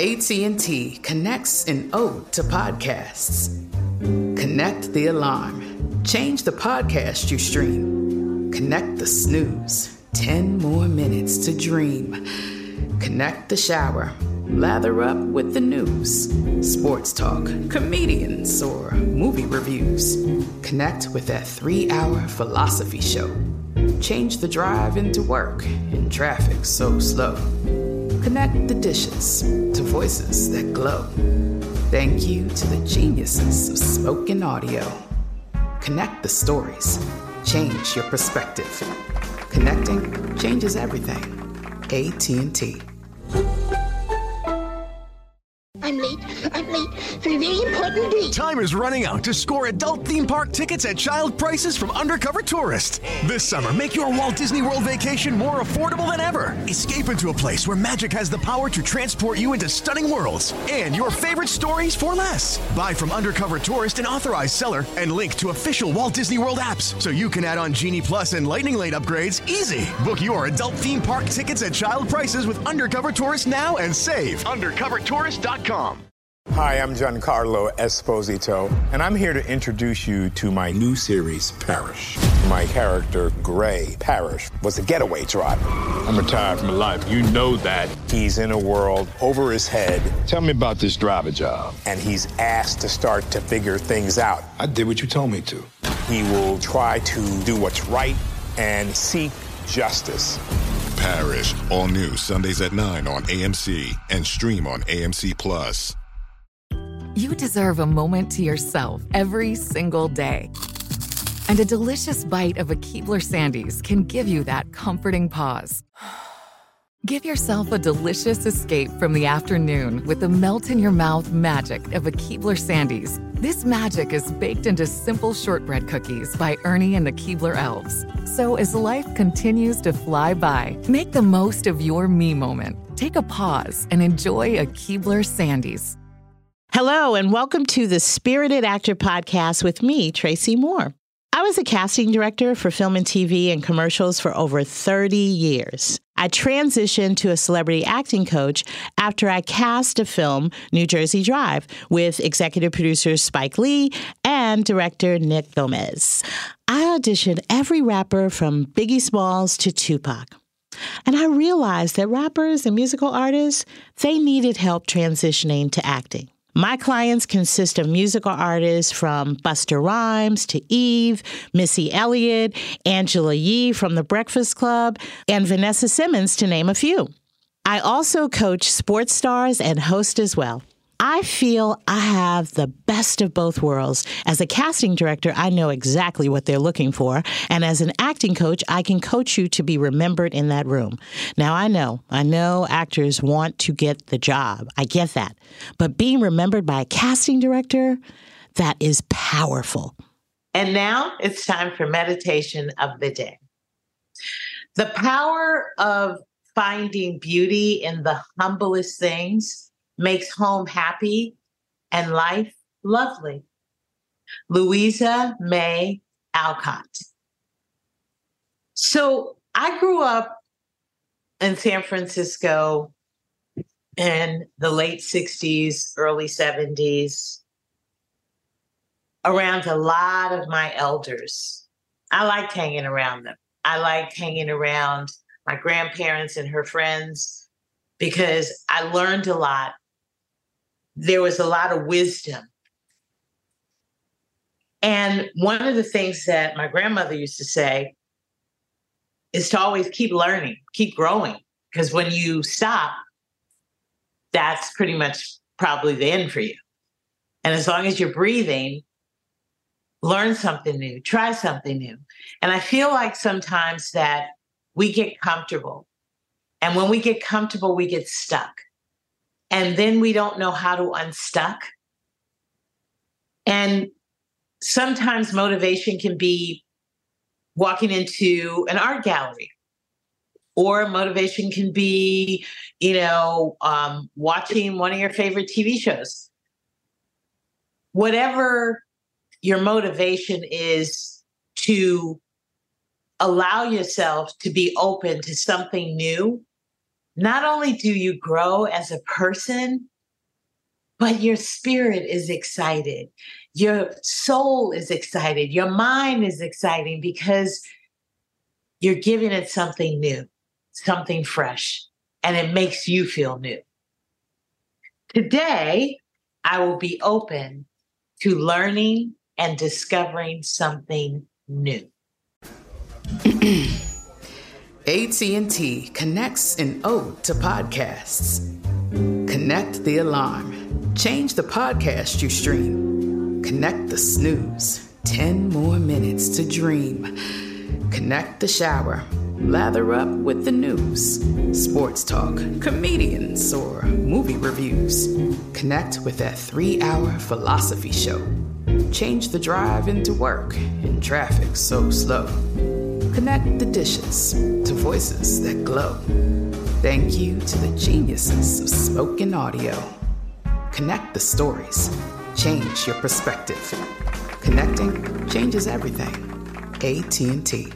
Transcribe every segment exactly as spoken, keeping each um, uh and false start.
A T and T connects an ode to podcasts. Connect the alarm. Change the podcast you stream. Connect the snooze. Ten more minutes to dream. Connect the shower. Lather up with the news. Sports talk, comedians, or movie reviews. Connect with that three-hour philosophy show. Change the drive into work in traffic so slow. Connect the dishes to voices that glow. Thank you to the geniuses of spoken audio. Connect the stories. Change your perspective. Connecting changes everything. A T and T. I'm late. I'm late for a very important date. Time is running out to score adult theme park tickets at child prices from Undercover Tourist. This summer, make your Walt Disney World vacation more affordable than ever. Escape into a place where magic has the power to transport you into stunning worlds and your favorite stories for less. Buy from Undercover Tourist, an authorized seller, and link to official Walt Disney World apps so you can add on Genie Plus and Lightning Lane upgrades easy. Book your adult theme park tickets at child prices with Undercover Tourist now and save. undercover tourist dot com. Hi, I'm Giancarlo Esposito, and I'm here to introduce you to my new series, Parrish. My character, Gray Parrish, was a getaway driver. I'm retired from life. You know that. He's in a world over his head. Tell me about this driver job. And he's asked to start to figure things out. I did what you told me to. He will try to do what's right and seek justice. Parrish, all new Sundays at nine on A M C and stream on A M C Plus. You deserve a moment to yourself every single day. And a delicious bite of a Keebler Sandies can give you that comforting pause. Give yourself a delicious escape from the afternoon with the melt-in-your-mouth magic of a Keebler Sandies. This magic is baked into simple shortbread cookies by Ernie and the Keebler Elves. So as life continues to fly by, make the most of your me moment. Take a pause and enjoy a Keebler Sandies. Hello, and welcome to the Spirited Actor Podcast with me, Tracy Moore. I was a casting director for film and T V and commercials for over thirty years. I transitioned to a celebrity acting coach after I cast a film, New Jersey Drive, with executive producer Spike Lee and director Nick Gomez. I auditioned every rapper from Biggie Smalls to Tupac. And I realized that rappers and musical artists, they needed help transitioning to acting. My clients consist of musical artists from Busta Rhymes to Eve, Missy Elliott, Angela Yee from The Breakfast Club, and Vanessa Simmons, to name a few. I also coach sports stars and host as well. I feel I have the best of both worlds. As a casting director, I know exactly what they're looking for. And as an acting coach, I can coach you to be remembered in that room. Now, I know, I know actors want to get the job. I get that. But being remembered by a casting director, that is powerful. And now it's time for meditation of the day. The power of finding beauty in the humblest things makes home happy and life lovely. Louisa May Alcott. So I grew up in San Francisco in the late sixties, early seventies, around a lot of my elders. I liked hanging around them. I liked hanging around my grandparents and her friends because I learned a lot. There was a lot of wisdom. And one of the things that my grandmother used to say is to always keep learning, keep growing, because when you stop, that's pretty much probably the end for you. And as long as you're breathing, learn something new, try something new. And I feel like sometimes that we get comfortable. And when we get comfortable, we get stuck. And then we don't know how to unstuck. And sometimes motivation can be walking into an art gallery, or motivation can be, you know, um, watching one of your favorite T V shows. Whatever your motivation is, to allow yourself to be open to something new. Not only do you grow as a person, but your spirit is excited. Your soul is excited. Your mind is exciting because you're giving it something new, something fresh, and it makes you feel new. Today, I will be open to learning and discovering something new. A T and T connects an ode to podcasts. Connect the alarm. Change the podcast you stream. Connect the snooze. ten more minutes to dream. Connect the shower. Lather up with the news. Sports talk, comedians, or movie reviews. Connect with that three-hour philosophy show. Change the drive into work in traffic so slow. Connect the dishes to voices that glow. Thank you to the geniuses of spoken audio. Connect the stories. Change your perspective. Connecting changes everything. A T and T.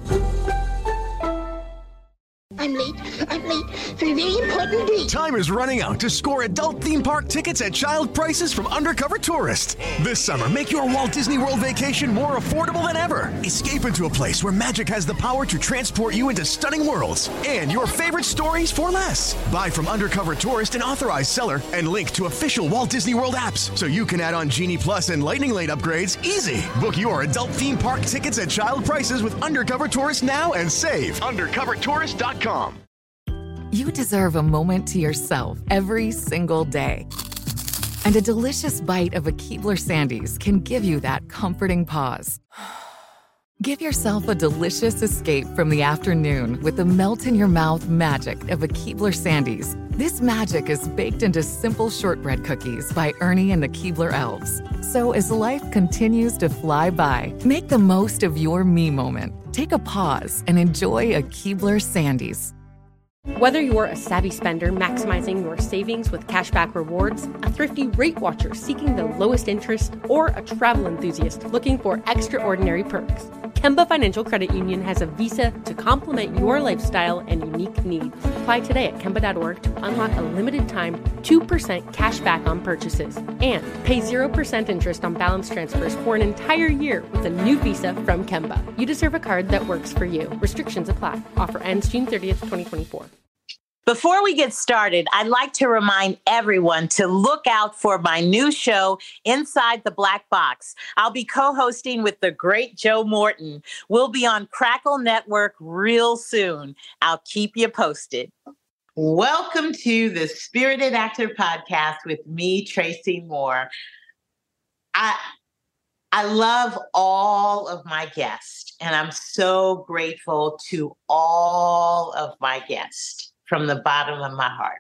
I'm late. I'm late for a very important date. Time is running out to score adult theme park tickets at child prices from Undercover Tourist. This summer, make your Walt Disney World vacation more affordable than ever. Escape into a place where magic has the power to transport you into stunning worlds and your favorite stories for less. Buy from Undercover Tourist, an authorized seller, and link to official Walt Disney World apps so you can add on Genie Plus and Lightning Lane upgrades easy. Book your adult theme park tickets at child prices with Undercover Tourist now and save. undercover tourist dot com. You deserve a moment to yourself every single day. And a delicious bite of a Keebler Sandies can give you that comforting pause. Give yourself a delicious escape from the afternoon with the melt-in-your-mouth magic of a Keebler Sandies. This magic is baked into simple shortbread cookies by Ernie and the Keebler Elves. So as life continues to fly by, make the most of your me moment. Take a pause and enjoy a Keebler Sandies. Whether you're a savvy spender maximizing your savings with cashback rewards, a thrifty rate watcher seeking the lowest interest, or a travel enthusiast looking for extraordinary perks, Kemba Financial Credit Union has a visa to complement your lifestyle and unique needs. Apply today at Kemba dot org to unlock a limited time two percent cash back on purchases and pay zero percent interest on balance transfers for an entire year with a new visa from Kemba. You deserve a card that works for you. Restrictions apply. Offer ends June thirtieth, twenty twenty-four. Before we get started, I'd like to remind everyone to look out for my new show, Inside the Black Box. I'll be co-hosting with the great Joe Morton. We'll be on Crackle Network real soon. I'll keep you posted. Welcome to the Spirited Actor Podcast with me, Tracy Moore. I I love all of my guests, and I'm so grateful to all of my guests. From the bottom of my heart.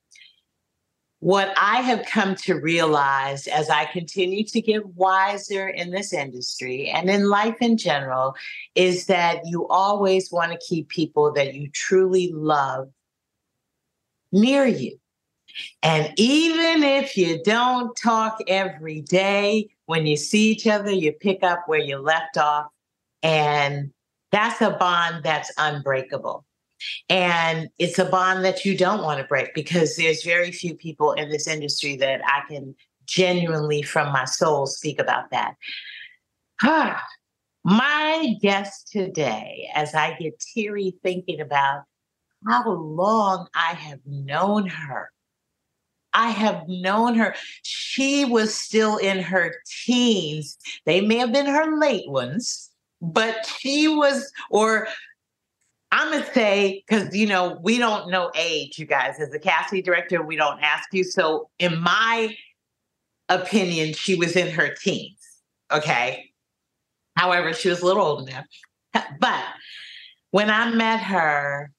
What I have come to realize as I continue to get wiser in this industry and in life in general is that you always want to keep people that you truly love near you. And even if you don't talk every day, when you see each other, you pick up where you left off. And that's a bond that's unbreakable. And it's a bond that you don't want to break because there's very few people in this industry that I can genuinely from my soul speak about that. My guest today, as I get teary thinking about how long I have known her. I have known her. She was still in her teens. They may have been her late ones, but she was, or I'm going to say, because, you know, we don't know age, you guys. As a casting director, we don't ask you. So in my opinion, she was in her teens, okay? However, she was a little old enough. But when I met her,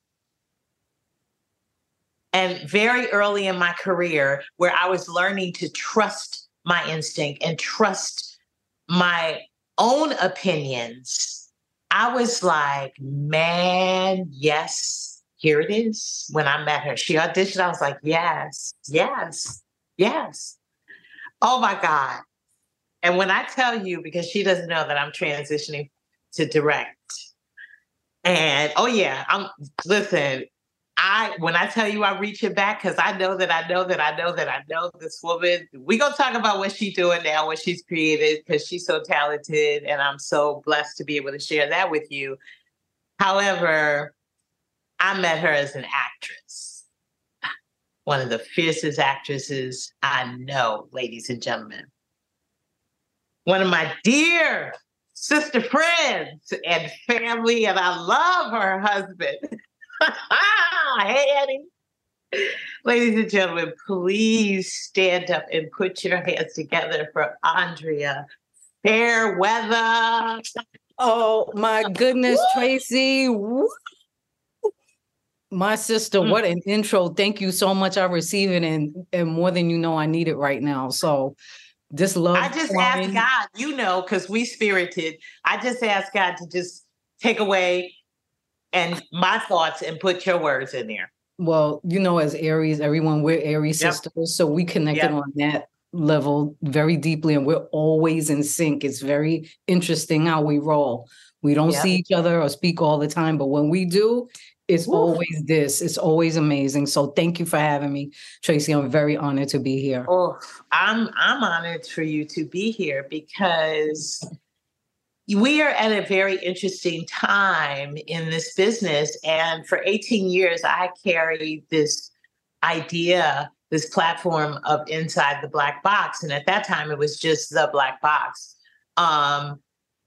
and very early in my career, where I was learning to trust my instinct and trust my own opinions, I was like, man, yes, here it is. When I met her, she auditioned. I was like, yes, yes, yes. Oh, my God. And when I tell you, because she doesn't know that I'm transitioning to direct. And, oh, yeah, I'm listen, I when I tell you I'm reaching back, because I know that I know that I know that I know this woman. We're going to talk about what she's doing now, what she's created, because she's so talented, and I'm so blessed to be able to share that with you. However, I met her as an actress. One of the fiercest actresses I know, ladies and gentlemen. One of my dear sister friends and family, and I love her husband. Hey, Eddie. Ladies and gentlemen, please stand up and put your hands together for Andrea Fairweather. Oh, my goodness, Tracy. Woo. My sister, what an intro. Thank you so much. I receive it, and, and more than you know, I need it right now. So this love. I just asked God, you know, because we spirited, I just asked God to just take away and my thoughts and put your words in there. Well, you know, as Aries, everyone, we're Aries yep. sisters. So we connected yep. on that level very deeply, and we're always in sync. It's very interesting how we roll. We don't yep. see each other or speak all the time, but when we do, it's Oof. always this. It's always amazing. So thank you for having me, Tracy. I'm very honored to be here. Oh, I'm I'm honored for you to be here, because we are at a very interesting time in this business. And for eighteen years, I carried this idea, this platform of Inside the Black Box. And at that time, it was just the Black Box. Um,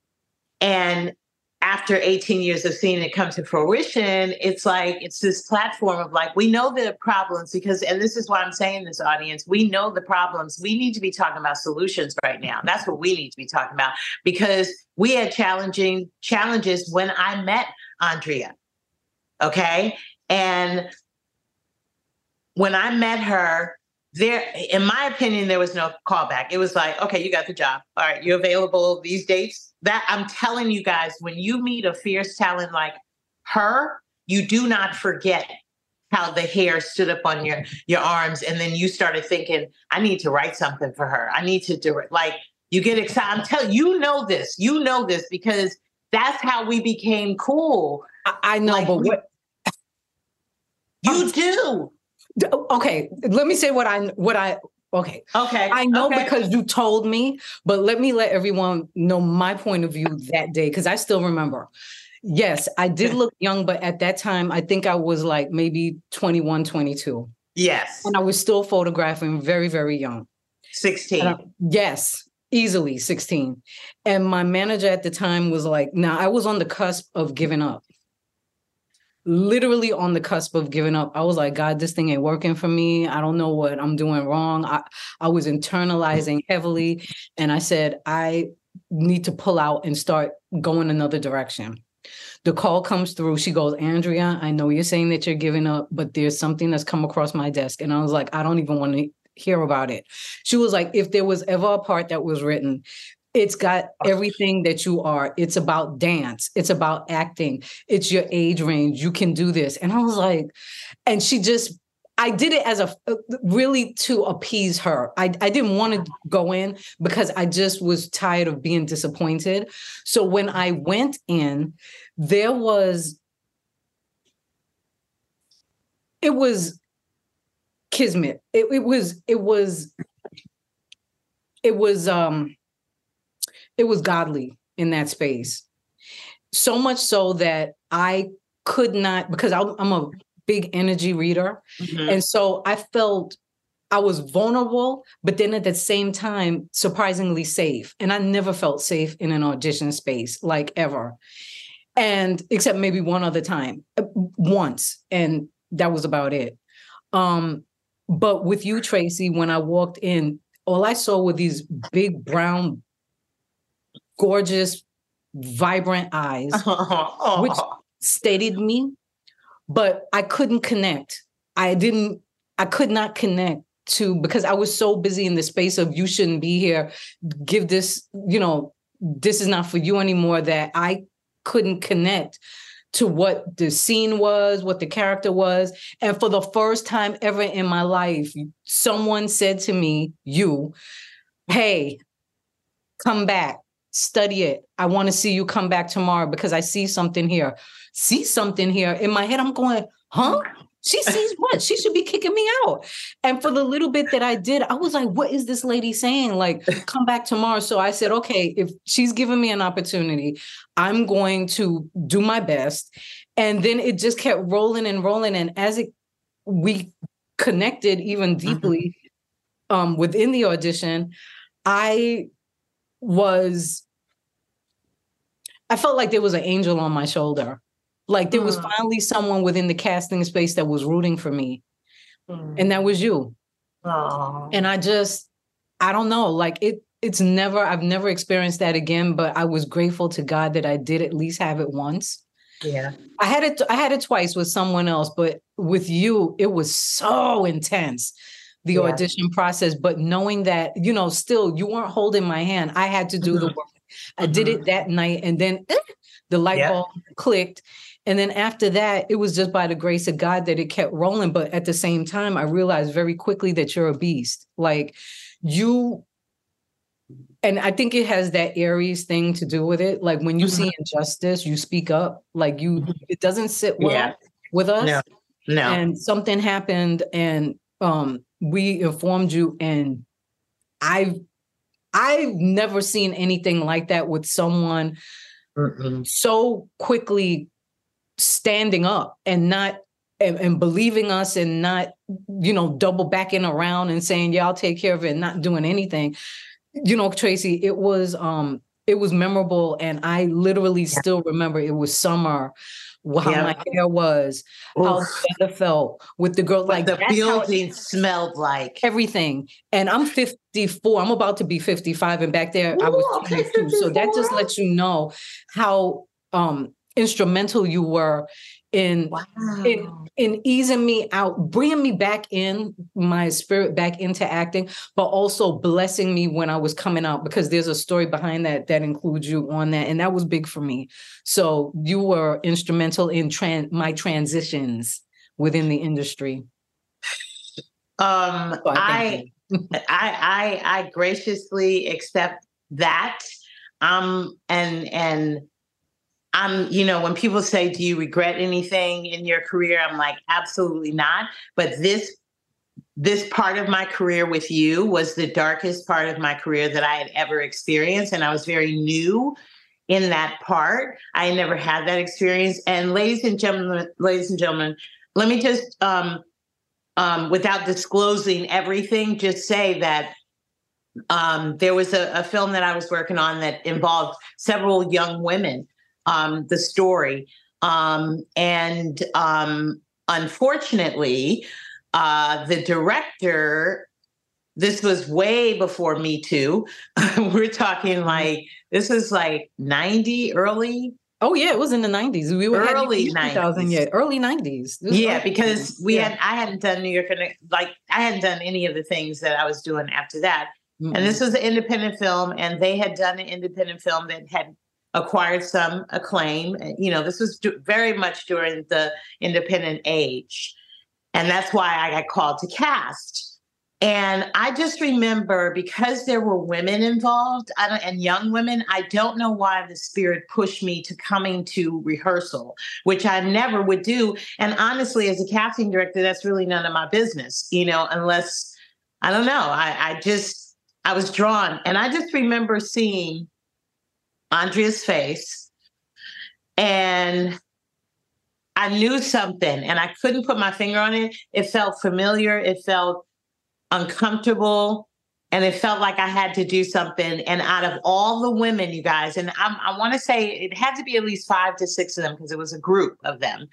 and after eighteen years of seeing it come to fruition, it's like, it's this platform of like, we know the problems because, and this is why I'm saying this, audience, we know the problems. We need to be talking about solutions right now. That's what we need to be talking about, because we had challenging challenges when I met Andrea. Okay. And when I met her, there, in my opinion, there was no callback. It was like, okay, you got the job. All right, you're available these dates. That I'm telling you guys, when you meet a fierce talent like her, you do not forget how the hair stood up on your, your arms. And then you started thinking, I need to write something for her. I need to do it. Like, you get excited. I'm telling you, you know this, you know this, because that's how we became cool. I, I know, like, but we, what you do. Okay, let me say what I, what I, okay. Okay. I know okay. because you told me, but let me let everyone know my point of view that day, because I still remember. Yes, I did look young, but at that time, I think I was like maybe twenty-one, twenty-two. Yes. And I was still photographing very, very young. sixteen. I, yes, easily sixteen. And my manager at the time was like, now I was on the cusp of giving up. Literally on the cusp of giving up. I was like, God, this thing ain't working for me. I don't know what I'm doing wrong. I, I was internalizing heavily. And I said, I need to pull out and start going another direction. The call comes through. She goes, Andrea, I know you're saying that you're giving up, but there's something that's come across my desk. And I was like, I don't even want to hear about it. She was like, if there was ever a part that was written, it's got everything that you are. It's about dance. It's about acting. It's your age range. You can do this. And I was like, and she just, I did it as a, really to appease her. I, I didn't want to go in because I just was tired of being disappointed. So when I went in, there was, it was kismet. It, it was, it was, it was, um, it was godly in that space. So much so that I could not, because I'm a big energy reader. Mm-hmm. And so I felt I was vulnerable, but then at the same time, surprisingly safe. And I never felt safe in an audition space, like ever. And except maybe one other time, once. And that was about it. Um, but with you, Tracy, when I walked in, all I saw were these big brown, gorgeous, vibrant eyes, oh. which steadied me, but I couldn't connect. I didn't, I could not connect to, because I was so busy in the space of, you shouldn't be here. Give this, you know, this is not for you anymore, that I couldn't connect to what the scene was, what the character was. And for the first time ever in my life, someone said to me, you, hey, come back. Study it. I want to see you come back tomorrow because I see something here. See something here. In my head, I'm going, huh? She sees what? She should be kicking me out. And for the little bit that I did, I was like, what is this lady saying? Like, come back tomorrow. So I said, okay, if she's giving me an opportunity, I'm going to do my best. And then it just kept rolling and rolling. And as it we connected even deeply mm-hmm. um, within the audition, I was, I felt like there was an angel on my shoulder. Like there was finally someone within the casting space that was rooting for me. Mm. And that was you. Aww. And I just, I don't know, like it, it's never, I've never experienced that again, but I was grateful to God that I did at least have it once. Yeah. I had it, I had it twice with someone else, but with you, it was so intense, the yeah. audition process, but knowing that, you know, still you weren't holding my hand. I had to do mm-hmm. the work. I mm-hmm. did it that night. And then eh, the light yep. bulb clicked. And then after that, it was just by the grace of God that it kept rolling. But at the same time, I realized very quickly that you're a beast. Like you, and I think it has that Aries thing to do with it. Like when you mm-hmm. see injustice, you speak up. Like you, it doesn't sit well yeah. with us. No, no. And something happened and um, we informed you. And I've, I've never seen anything like that with someone Mm-mm. so quickly standing up and not and, and believing us and not, you know, double backing around and saying, yeah, I'll take care of it and not doing anything. You know, Tracy, it was um it was memorable. And I literally yeah. still remember it was summer, how yeah. my hair was, Oof. how the felt with the girl. Like the building it, smelled like everything. And I'm fifty-four. I'm about to be fifty-five. And back there, Ooh, I was twenty-two. So that just lets you know how um instrumental you were in, wow. in in easing me out, bringing me back in, my spirit back into acting, but also blessing me when I was coming out, because there's a story behind that that includes you on that. And that was big for me. So you were instrumental in tran- my transitions within the industry. Um, so I, I, I, I graciously accept that. Um, and, and, I'm, you know, when people say, do you regret anything in your career? I'm like, absolutely not. But this, this part of my career with you was the darkest part of my career that I had ever experienced. And I was very new in that part. I had never had that experience. And ladies and gentlemen, ladies and gentlemen, let me just, um, um, without disclosing everything, just say that um, there was a, a film that I was working on that involved several young women. Um, the story. Um, and um, unfortunately, uh, the director, this was way before Me Too. We're talking like, this was like ninety, early. Oh yeah, it was in the nineties. We were early nineties. Yeah, early nineties. Yeah, early because nineties. we yeah. had, I hadn't done New York, like I hadn't done any of the things that I was doing after that. Mm-hmm. And this was an independent film, and they had done an independent film that had acquired some acclaim. You know, this was d- very much during the independent age. And that's why I got called to cast. And I just remember, because there were women involved I don't, and young women, I don't know why the spirit pushed me to coming to rehearsal, which I never would do. And honestly, as a casting director, that's really none of my business, you know, unless, I don't know, I, I just, I was drawn. And I just remember seeing Andrea's face, and I knew something, and I couldn't put my finger on it. It felt familiar. It felt uncomfortable, and it felt like I had to do something. And out of all the women, you guys, and I'm, I want to say it had to be at least five to six of them, because it was a group of them.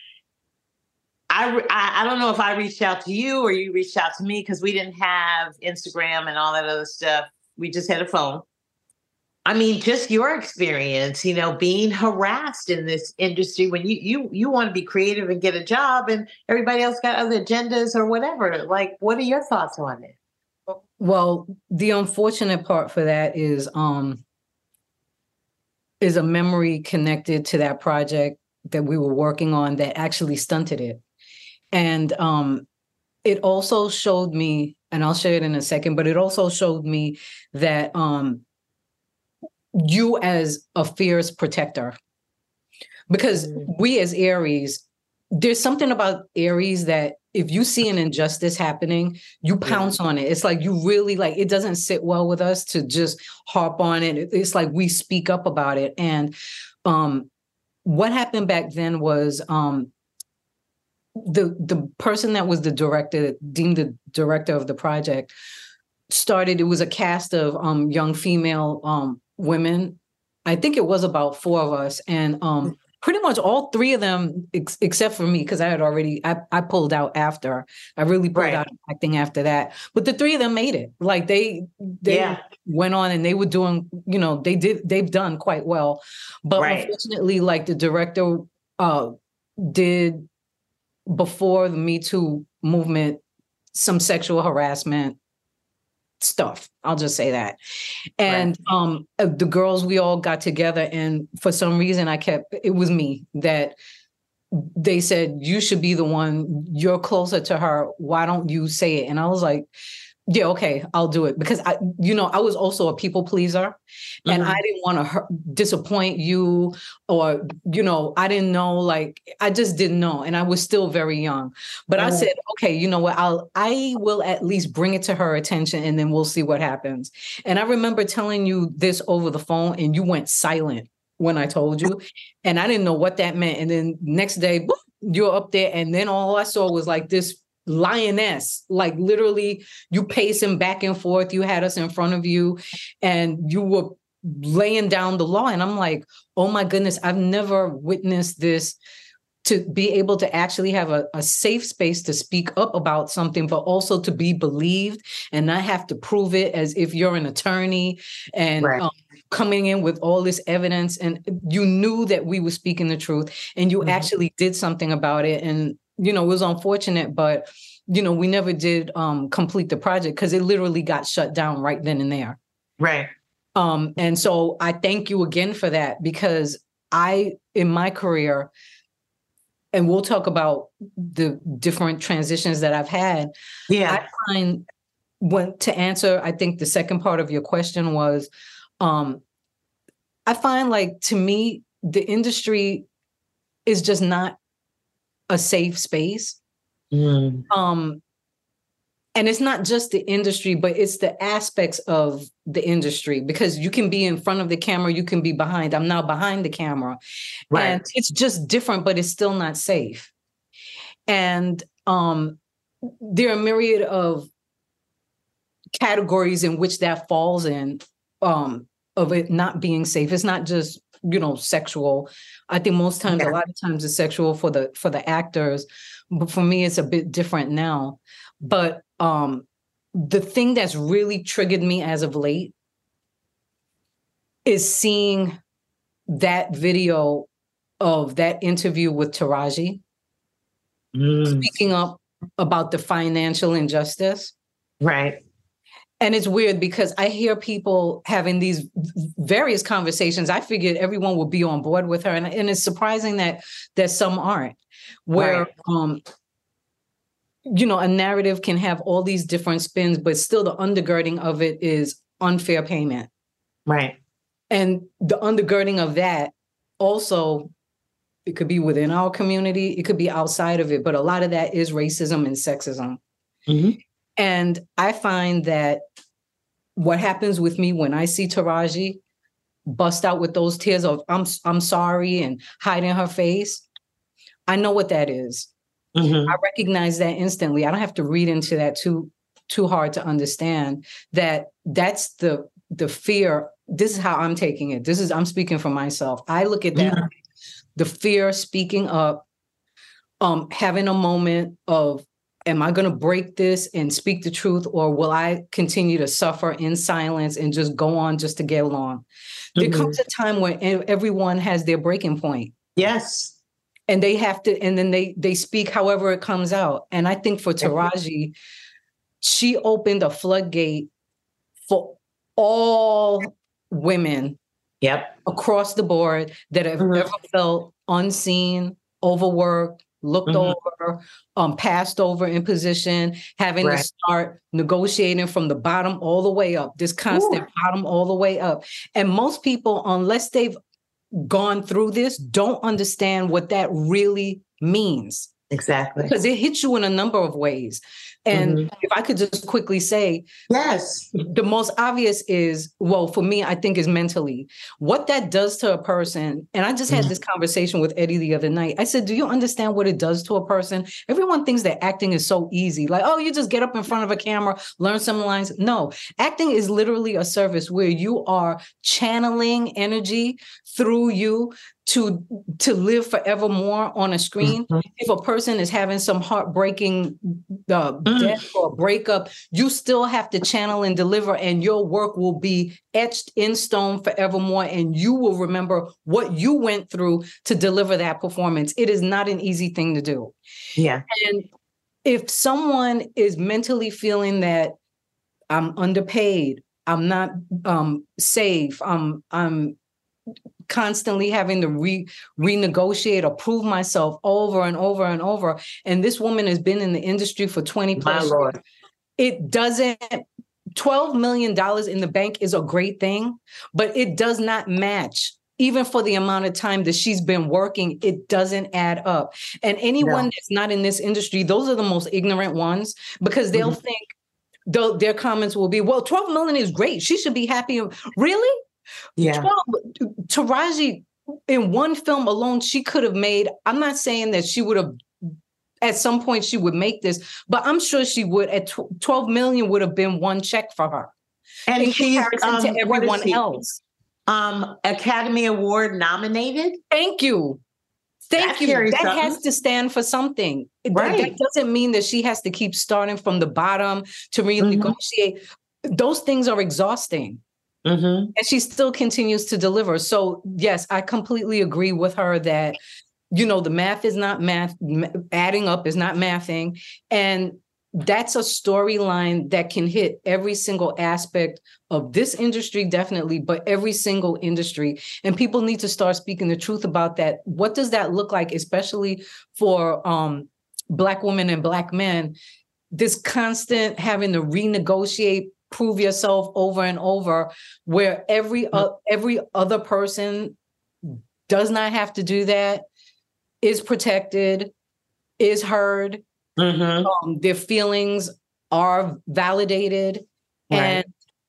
I, I, I don't know if I reached out to you or you reached out to me, because we didn't have Instagram and all that other stuff. We just had a phone. I mean, just your experience, you know, being harassed in this industry when you you you want to be creative and get a job, and everybody else got other agendas or whatever. Like, what are your thoughts on it? Well, the unfortunate part for that is um is a memory connected to that project that we were working on that actually stunted it. And um it also showed me, and I'll share it in a second, but it also showed me that um you as a fierce protector, because we as Aries, there's something about Aries that if you see an injustice happening, you pounce on it. It's like you really like, it doesn't sit well with us to just harp on it. It's like we speak up about it. And um, what happened back then was um, the the person that was the director, deemed the director of the project, started, it was a cast of um, young female um, women. I think it was about four of us. And um, pretty much all three of them, ex- except for me, because I had already, I, I pulled out after. I really pulled Right. out of acting after that. But the three of them made it. Like they, they Yeah. went on and they were doing, you know, they did, they've done quite well. But Right. unfortunately, like the director uh, did, before the Me Too movement, some sexual harassment stuff. I'll just say that. And right. um, the girls, we all got together, and for some reason I kept, it was me that they said, you should be the one, you're closer to her. Why don't you say it? And I was like, yeah, okay, I'll do it. Because I, you know, I was also a people pleaser, and mm-hmm. I didn't want to hurt, disappoint you, or, you know, I didn't know, like, I just didn't know. And I was still very young, but mm-hmm. I said, okay, you know what, I'll, I will at least bring it to her attention, and then we'll see what happens. And I remember telling you this over the phone, and you went silent when I told you, and I didn't know what that meant. And then next day, boop, you're up there. And then all I saw was like this lioness, like literally you pacing back and forth. You had us in front of you and you were laying down the law. And I'm like, oh my goodness, I've never witnessed this, to be able to actually have a, a safe space to speak up about something, but also to be believed and not have to prove it as if you're an attorney and right. um, coming in with all this evidence. And you knew that we were speaking the truth, and you mm-hmm. actually did something about it. And you know, it was unfortunate, but, you know, we never did um, complete the project because it literally got shut down right then and there. Right. Um, and so I thank you again for that, because I, in my career, and we'll talk about the different transitions that I've had. Yeah. I find when to answer, I think the second part of your question was, um, I find like, to me, the industry is just not a safe space. Mm. Um, and it's not just the industry, but it's the aspects of the industry, because you can be in front of the camera, you can be behind. I'm now behind the camera. Right. And it's just different, but it's still not safe. And um, there are a myriad of categories in which that falls in, um, of it not being safe. It's not just, you know, sexual. I think most times, yeah. a lot of times it's sexual for the, for the actors, but for me, it's a bit different now. But um, the thing that's really triggered me as of late is seeing that video of that interview with Taraji, mm. speaking up about the financial injustice. Right. And it's weird because I hear people having these various conversations. I figured everyone would be on board with her. And, and it's surprising that that some aren't, where, right. um, you know, a narrative can have all these different spins, but still the undergirding of it is unfair payment. Right. And the undergirding of that also, it could be within our community, it could be outside of it, but a lot of that is racism and sexism. Mm-hmm. And I find that what happens with me when I see Taraji bust out with those tears of I'm I'm sorry and hiding her face, I know what that is. Mm-hmm. I recognize that instantly. I don't have to read into that too too hard to understand that that's the the fear. This is how I'm taking it. This is I'm speaking for myself. I look at that, mm-hmm. the fear, speaking up, um, having a moment of, am I going to break this and speak the truth, or will I continue to suffer in silence and just go on just to get along? Mm-hmm. There comes a time when everyone has their breaking point. Yes. And they have to, and then they they speak however it comes out. And I think for Taraji, she opened a floodgate for all women yep. across the board that have mm-hmm. ever felt unseen, overworked, looked mm-hmm. over, um, passed over in position, having right. to start negotiating from the bottom all the way up, this constant Ooh. bottom all the way up. And most people, unless they've gone through this, don't understand what that really means. Exactly. Because it hits you in a number of ways. And mm-hmm. if I could just quickly say, yes, the most obvious is, well, for me, I think is mentally what that does to a person. And I just had mm-hmm. this conversation with Eddie the other night. I said, do you understand what it does to a person? Everyone thinks that acting is so easy. Like, oh, you just get up in front of a camera, learn some lines. No, acting is literally a service where you are channeling energy through you to to live forevermore on a screen. Mm-hmm. If a person is having some heartbreaking uh, mm. death or breakup, you still have to channel and deliver, and your work will be etched in stone forevermore, and you will remember what you went through to deliver that performance. It is not an easy thing to do. Yeah. And if someone is mentally feeling that I'm underpaid, I'm not um, safe, I'm I'm constantly having to re renegotiate or prove myself over and over and over. And this woman has been in the industry for twenty plus years. It doesn't, twelve million dollars in the bank is a great thing, but it does not match. Even for the amount of time that she's been working, it doesn't add up. And anyone no. that's not in this industry, those are the most ignorant ones, because they'll mm-hmm. think, they'll, their comments will be, well, twelve million is great. She should be happy. Really? Yeah. twelve, Taraji, in one film alone, she could have made, I'm not saying that she would have, at some point she would make this, but I'm sure she would, at twelve million would have been one check for her. And in she's comparison um, to everyone else. Um, Academy Award nominated. Thank you. Thank that you. That something. has to stand for something. Right. That, that doesn't mean that she has to keep starting from the bottom to renegotiate. Mm-hmm. Those things are exhausting. Mm-hmm. And she still continues to deliver. So, yes, I completely agree with her that, you know, the math is not math, adding up is not mathing. And that's a storyline that can hit every single aspect of this industry, definitely, but every single industry. And people need to start speaking the truth about that. What does that look like, especially for um, Black women and Black men? This constant having to renegotiate, prove yourself over and over, where every uh, every other person does not have to do that, is protected, is heard, mm-hmm. um, their feelings are validated, right. and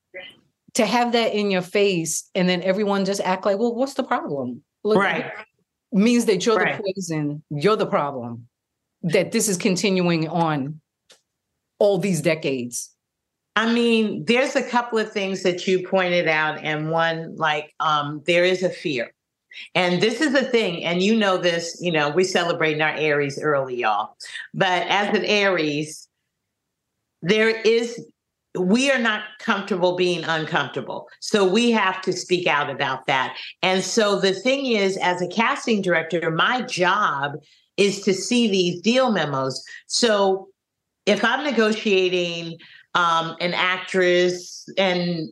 to have that in your face, and then everyone just act like, well, what's the problem? Look, right. Means that you're right. the poison, you're the problem, that this is continuing on all these decades. I mean, there's a couple of things that you pointed out, and one, like, um, there is a fear. And this is the thing, and you know this, you know, we celebrating our Aries early, y'all. But as an Aries, there is, we are not comfortable being uncomfortable. So we have to speak out about that. And so the thing is, as a casting director, my job is to see these deal memos. So if I'm negotiating Um, an actress, and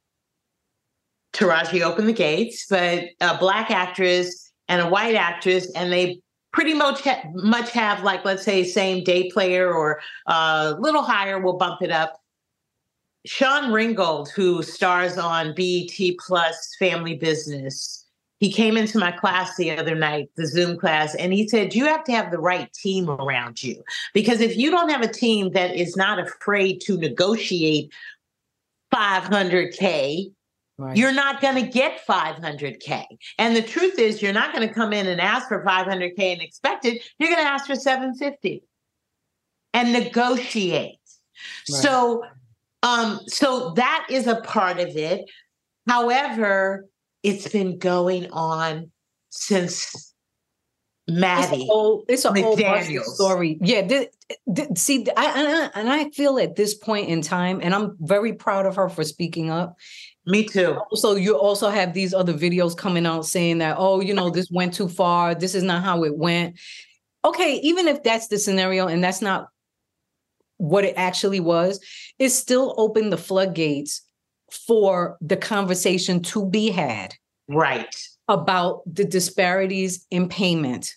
Taraji opened the gates, but a Black actress and a white actress, and they pretty much ha- much have, like, let's say, same day player or a uh, little higher, we'll bump it up. Sean Ringgold, who stars on B E T Plus Family Business, he came into my class the other night, the Zoom class, and he said, you have to have the right team around you. Because if you don't have a team that is not afraid to negotiate five hundred K, right. you're not going to get five hundred K. And the truth is, you're not going to come in and ask for five hundred K and expect it. You're going to ask for seven hundred fifty and negotiate. Right. So, um, so that is a part of it. However, it's been going on since Maddie. It's a whole, it's a whole story. Yeah. Th- th- see, I, I, and I feel at this point in time, and I'm very proud of her for speaking up. Me too. So you also have these other videos coming out saying that, oh, you know, this went too far. This is not how it went. Okay, even if that's the scenario and that's not what it actually was, it still opened the floodgates for the conversation to be had. Right. About the disparities in payment.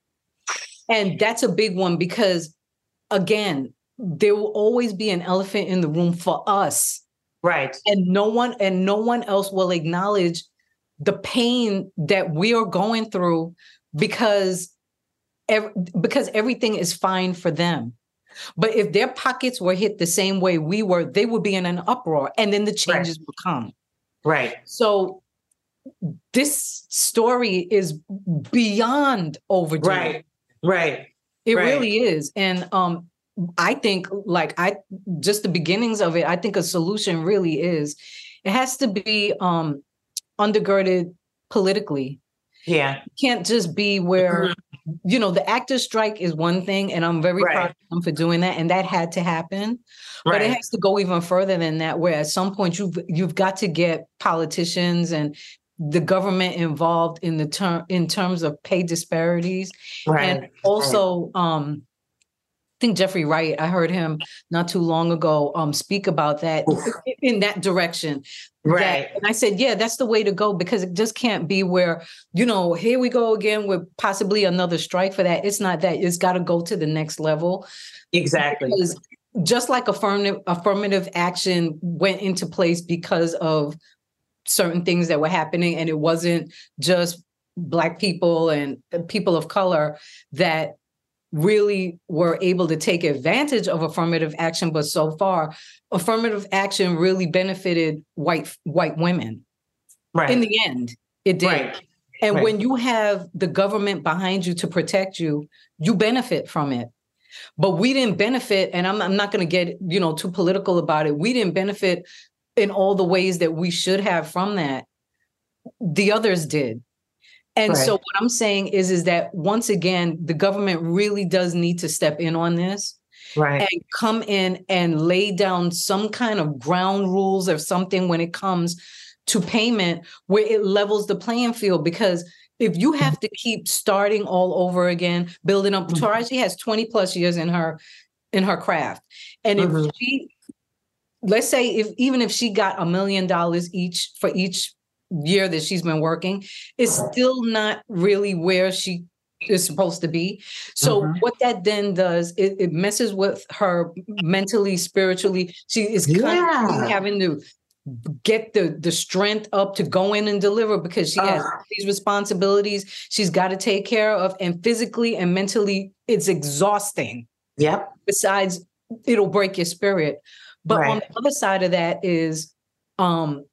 And that's a big one because, again, there will always be an elephant in the room for us. Right. And no one and no one else will acknowledge the pain that we are going through because ev- because everything is fine for them. But if their pockets were hit the same way we were, they would be in an uproar, and then the changes right. would come. Right. So this story is beyond overdue. Right. Right. It right. really is. And um, I think like I just the beginnings of it, I think a solution really is it has to be um, undergirded politically. Yeah. It can't just be where, mm-hmm. you know, the actors' strike is one thing, and I'm very right. proud of them for doing that. And that had to happen. Right. But it has to go even further than that, where at some point you've you've got to get politicians and the government involved in the term in terms of pay disparities. Right. And also right. um I think Jeffrey Wright, I heard him not too long ago um, speak about that in that direction. Right. That, and I said, yeah, that's the way to go, because it just can't be where, you know, here we go again with possibly another strike for that. It's not that. It's got to go to the next level. Exactly. Because just like affirmative, affirmative action went into place because of certain things that were happening, and it wasn't just Black people and people of color that really were able to take advantage of affirmative action. But so far, affirmative action really benefited white white women. Right. In the end, it did. Right. And right. when you have the government behind you to protect you, you benefit from it. But we didn't benefit, and I'm, I'm not going to get, you know, too political about it. We didn't benefit in all the ways that we should have from that. The others did. And right. so what I'm saying is, is that once again, the government really does need to step in on this, right. and come in and lay down some kind of ground rules or something when it comes to payment where it levels the playing field. Because if you have to keep starting all over again, building up, mm-hmm. Taraji has twenty plus years in her in her craft. And mm-hmm. if she, let's say if even if she got a million dollars each for each year that she's been working, is still not really where she is supposed to be. So mm-hmm. what that then does, it, it messes with her mentally, spiritually. She is yeah. constantly having to get the, the strength up to go in and deliver, because she uh. has these responsibilities she's got to take care of. And physically and mentally, it's exhausting. Yep. Besides, it'll break your spirit. But right. on the other side of that is, um,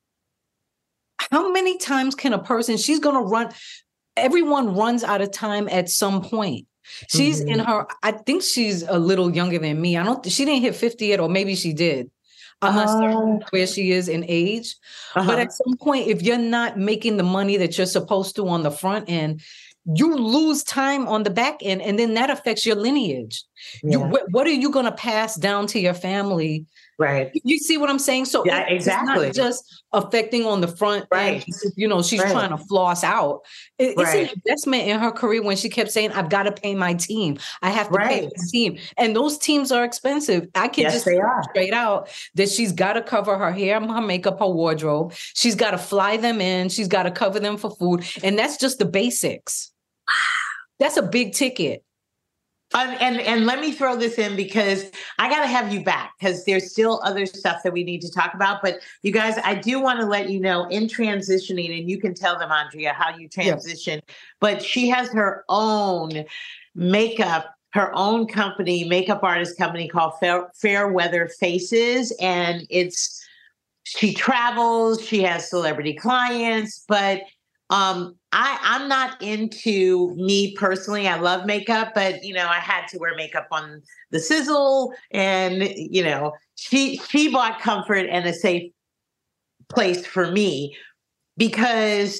how many times can a person, she's going to run, everyone runs out of time at some point. She's mm-hmm. in her, I think she's a little younger than me. I don't, she didn't hit fifty yet, or maybe she did. I'm not uh, certain where she is in age. Uh-huh. But at some point, if you're not making the money that you're supposed to on the front end, you lose time on the back end, and then that affects your lineage. Yeah. You, wh- what are you going to pass down to your family? Right. You see what I'm saying? So yeah, it, exactly. it's not just affecting on the front right. end. You know, she's right. trying to floss out. It, right. It's an investment in her career when she kept saying, I've got to pay my team. I have to right. pay my team. And those teams are expensive. I can yes, just they are. straight out that she's got to cover her hair, her makeup, her wardrobe. She's got to fly them in. She's got to cover them for food. And that's just the basics. That's a big ticket. And, and and let me throw this in, because I got to have you back, because there's still other stuff that we need to talk about. But you guys, I do want to let you know, in transitioning, and you can tell them, Andrea, how you transition, yeah. but she has her own makeup, her own company, makeup artist company called Fair, Fairweather Faces. And it's, she travels, she has celebrity clients, but Um, I, I'm not into me personally. I love makeup, but you know, I had to wear makeup on the sizzle, and you know, she she bought comfort and a safe place for me, because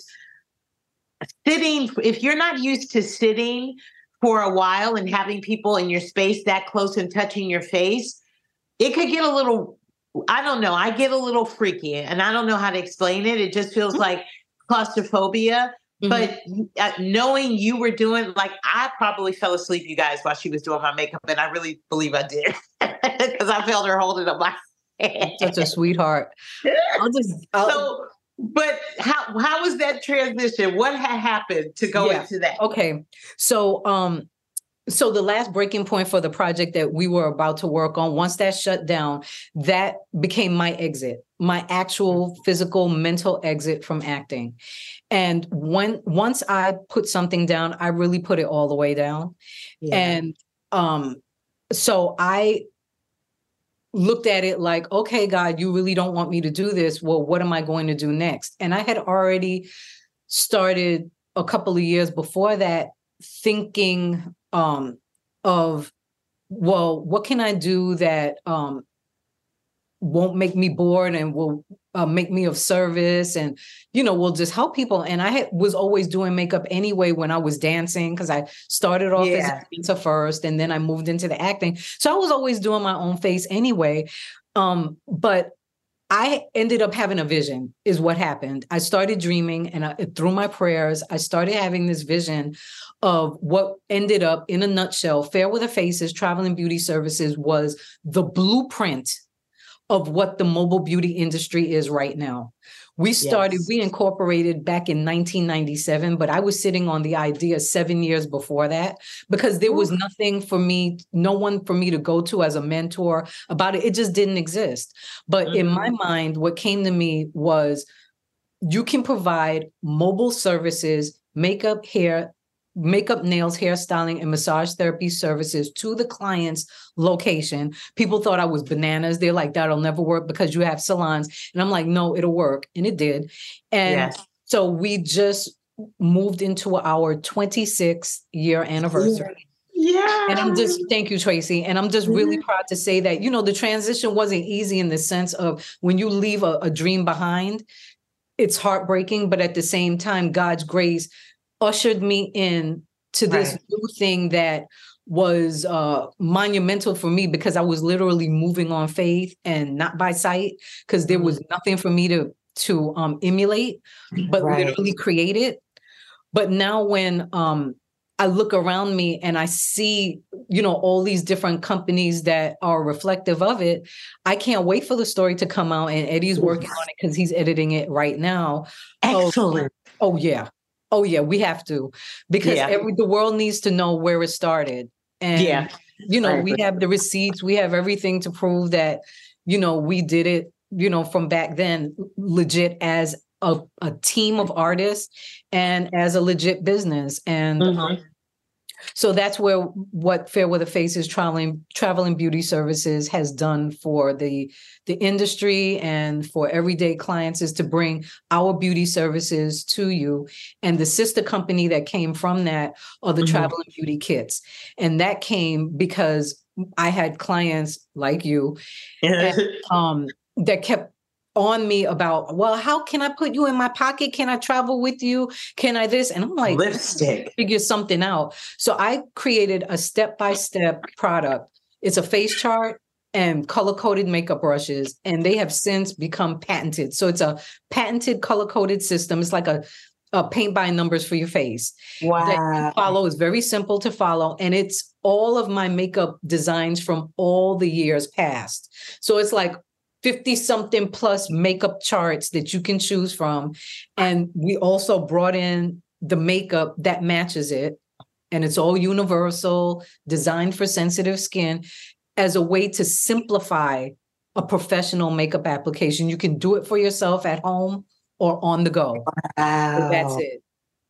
sitting, if you're not used to sitting for a while and having people in your space that close and touching your face, it could get a little, I don't know, I get a little freaky, and I don't know how to explain it. It just feels like claustrophobia, mm-hmm. but uh, knowing you were doing, like, I probably fell asleep, you guys, while she was doing my makeup, and I really believe I did, because I felt her holding up my hand. Such a sweetheart. I'll just, I'll... So, but how how was that transition? What had happened to go yeah. into that? Okay, so um, so the last breaking point for the project that we were about to work on, once that shut down, that became my exit, my actual physical, mental exit from acting. And when once I put something down, I really put it all the way down. Yeah. And um, so I looked at it like, okay, God, you really don't want me to do this. Well, what am I going to do next? And I had already started a couple of years before that thinking um, of, well, what can I do that um, won't make me bored and will uh, make me of service and, you know, will just help people. And I had, was always doing makeup anyway when I was dancing, because I started off yeah. as a dancer first and then I moved into the acting. So I was always doing my own face anyway. Um, but I ended up having a vision is what happened. I started dreaming, and I, through my prayers, I started having this vision of what ended up, in a nutshell, Fair Weather Faces Travel and Beauty Services was the blueprint of what the mobile beauty industry is right now. We started, yes. we incorporated back in nineteen ninety-seven, but I was sitting on the idea seven years before that, because there was nothing for me, no one for me to go to as a mentor about it. It just didn't exist. But mm-hmm. in my mind, what came to me was, you can provide mobile services, makeup, hair, makeup, nails, hairstyling, and massage therapy services to the client's location. People thought I was bananas. They're like, that'll never work because you have salons. And I'm like, no, it'll work. And it did. And yes. so we just moved into our twenty-sixth year anniversary. Yeah. And I'm just, thank you, Tracy. And I'm just really proud to say that, you know, the transition wasn't easy in the sense of when you leave a, a dream behind, it's heartbreaking. But at the same time, God's grace ushered me in to this right. new thing that was uh, monumental for me, because I was literally moving on faith and not by sight, because there was nothing for me to to um, emulate, but right. literally create it. But now when um, I look around me and I see, you know, all these different companies that are reflective of it, I can't wait for the story to come out. And Eddie's working on it because he's editing it right now. Excellent. So, oh, yeah. Oh, yeah, we have to, because yeah. every, the world needs to know where it started. And, yeah. you know, we have the receipts, we have everything to prove that, you know, we did it, you know, from back then, legit as a, a team of artists and as a legit business. And mm-hmm. um, so that's where what Fair Weather Faces Traveling Travel and Beauty Services has done for the the industry and for everyday clients, is to bring our beauty services to you. And the sister company that came from that are the mm-hmm. Travel and Beauty Kits. And that came because I had clients like you and, um, that kept on me about, well, how can I put you in my pocket? Can I travel with you? Can I this? And I'm like, lipstick, figure something out. So I created a step-by-step product. It's a face chart and color-coded makeup brushes, and they have since become patented. So it's a patented color-coded system. It's like a, a paint by numbers for your face. Wow. That you follow is very simple to follow. And it's all of my makeup designs from all the years past. So it's like fifty something plus makeup charts that you can choose from. And we also brought in the makeup that matches it. And it's all universal, designed for sensitive skin, as a way to simplify a professional makeup application. You can do it for yourself at home or on the go. Wow. So that's it.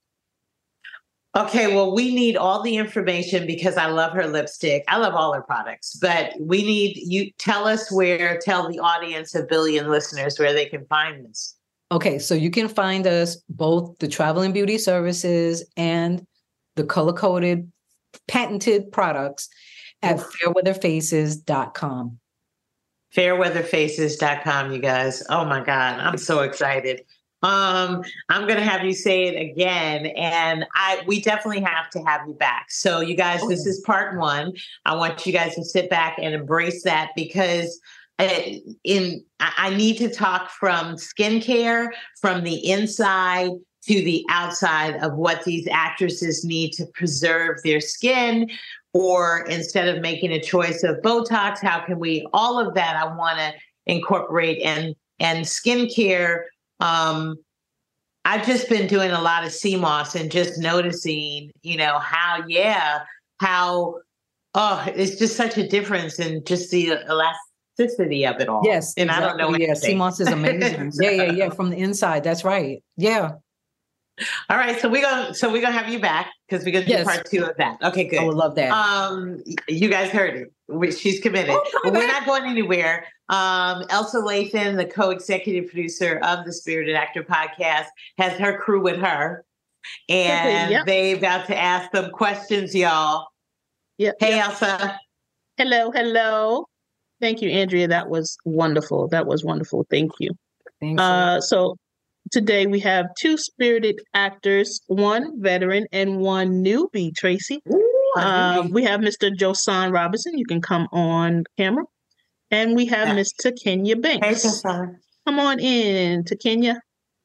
Okay, well, we need all the information because I love her lipstick. I love all her products, but we need you tell us where, tell the audience, a billion listeners, where they can find this. Okay, so you can find us both the Travel and Beauty Services and the color-coded patented products at fair weather faces dot com. fair weather faces dot com, you guys. Oh my God, I'm so excited. Um, I'm going to have you say it again, and I we definitely have to have you back. So you guys, this is part one. I want you guys to sit back and embrace that, because I, in I need to talk from skincare, from the inside to the outside of what these actresses need to preserve their skin, or instead of making a choice of Botox, how can we, all of that I want to incorporate. And, and skincare, um, I've just been doing a lot of C M O S and just noticing, you know, how, yeah, how, oh, it's just such a difference in just the elasticity of it all. Yes. And exactly. I don't know Yeah, anything. sea moss is amazing. yeah, yeah, yeah. From the inside. That's right. Yeah. All right, so we're gonna so we're gonna have you back because we're gonna Yes. do part two of that. Okay, good. I would love that. Um, you guys heard it. We- She's committed. Oh, but we're not going anywhere. Um, Elsa Lathan, the co-executive producer of the Spirited Actor podcast, has her crew with her, and Yep. they've got to ask them questions, y'all. Yep. Hey, yep. Elsa. Hello, hello. Thank you, Andrea. That was wonderful. That was wonderful. Thank you. Thanks. Uh, so today we have two spirited actors, one veteran and one newbie, Tracy. Ooh, a Uh, newbie. we have Mister Josan Robinson. You can come on camera. And we have Yeah. Miss Takenya Hey, Banks. Josan. Come on in, Takenya.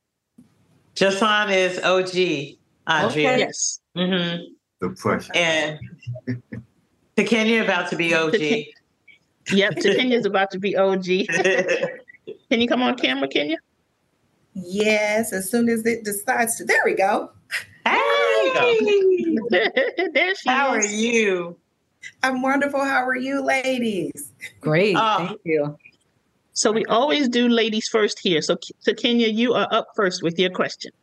Josan is O G, Andrea. Okay. Yes. Mm-hmm. The push. And Takenya about to be O G. Yep, Takenya's about to be O G. Can you come on camera, Kenya? Yes, as soon as it decides to. There we go. Hey, There she how are is. you? I'm wonderful. How are you, ladies? Great. Oh. Thank you. So we always do ladies first here. So, so Kenya, you are up first with your question.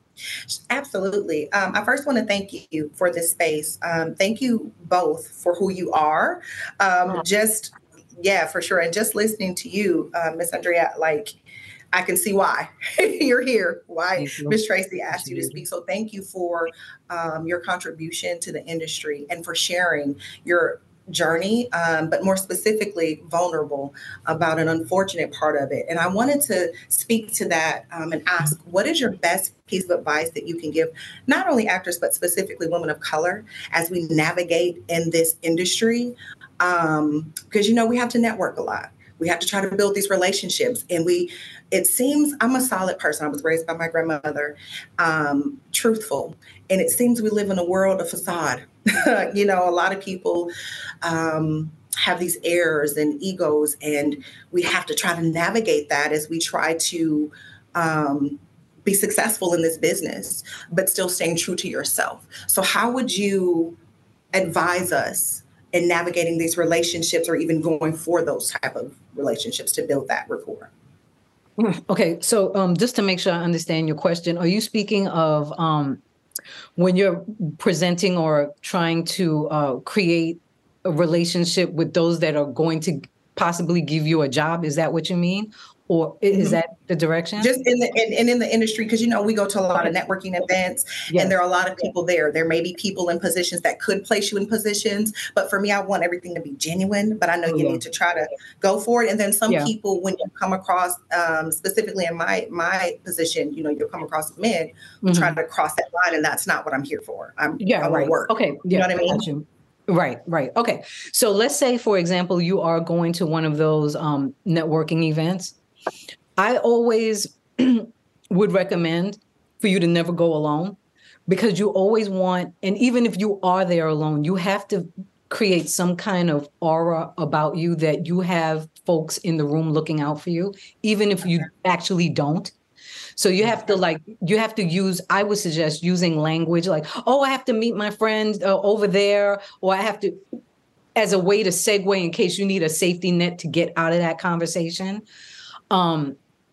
Absolutely. Um, I first want to thank you for this space. Um, thank you both for who you are. Um, just, yeah, for sure. And just listening to you, uh, Miss Andrea, like, I can see why you're here, why Miss Tracy asked you to speak. So thank you for um, your contribution to the industry and for sharing your journey, um, but more specifically, vulnerable about an unfortunate part of it. And I wanted to speak to that um, and ask, what is your best piece of advice that you can give, not only actors, but specifically women of color, as we navigate in this industry? Um, because, you know, we have to network a lot. We have to try to build these relationships. And we, it seems, I'm a solid person. I was raised by my grandmother, um, truthful. And it seems we live in a world of facade. You know, a lot of people um, have these airs and egos, and we have to try to navigate that as we try to um, be successful in this business, but still staying true to yourself. So how would you advise us in navigating these relationships, or even going for those type of relationships to build that rapport? Okay, so um, just to make sure I understand your question, are you speaking of um, when you're presenting or trying to uh, create a relationship with those that are going to possibly give you a job? Is that what you mean? Or is Mhm. that the direction? Just in the and, and in the industry, because, you know, we go to a lot of networking events, Yes. and there are a lot of people there. There may be people in positions that could place you in positions, but for me, I want everything to be genuine. But I know Oh, you yeah. need to try to go for it. And then some Yeah. people, when you come across, um, specifically in my my position, you know, you'll come across men who try to cross that line, and that's not what I'm here for. I'm Yeah, I want right. to work. Okay, you yeah, know what I mean? got you. Right, right. Okay. So let's say, for example, you are going to one of those um, networking events. I always would recommend for you to never go alone, because you always want, and even if you are there alone, you have to create some kind of aura about you that you have folks in the room looking out for you, even if you actually don't. So you have to like, you have to use, I would suggest using language like, oh, I have to meet my friend uh, over there, or I have to, as a way to segue in case you need a safety net to get out of that conversation. Um,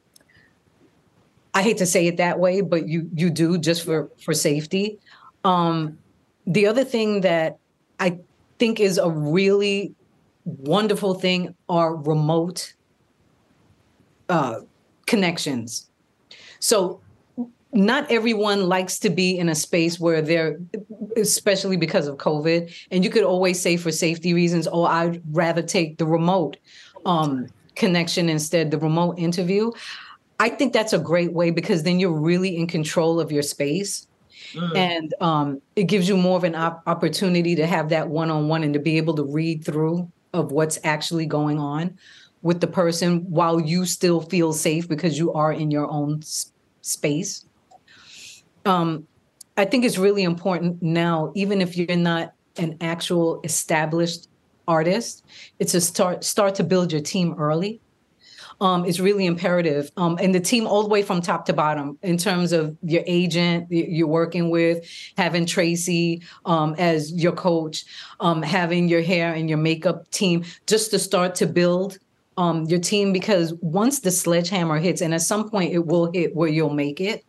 I hate to say it that way, but you you do, just for, for safety. Um, the other thing that I think is a really wonderful thing are remote uh, connections. So not everyone likes to be in a space where they're, especially because of COVID, and you could always say for safety reasons, oh, I'd rather take the remote um, connection instead, the remote interview. I think that's a great way, because then you're really in control of your space. Mm. And um, it gives you more of an op- opportunity to have that one-on-one and to be able to read through of what's actually going on with the person while you still feel safe because you are in your own s- space. Um, I think it's really important now, even if you're not an actual established artist, it's a start, start to build your team early. um, is really imperative. Um, and the team all the way from top to bottom in terms of your agent you're working with, having Tracy um, as your coach, um, having your hair and your makeup team, just to start to build um, your team. Because once the sledgehammer hits, and at some point it will hit where you'll make it,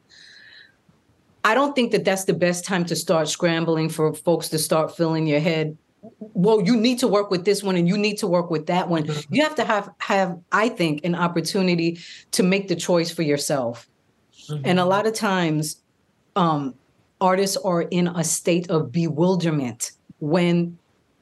I don't think that that's the best time to start scrambling for folks to start filling your head. Well, you need to work with this one and you need to work with that one. Mm-hmm. You have to have, have, I think, an opportunity to make the choice for yourself. Mm-hmm. And a lot of times um, artists are in a state of bewilderment when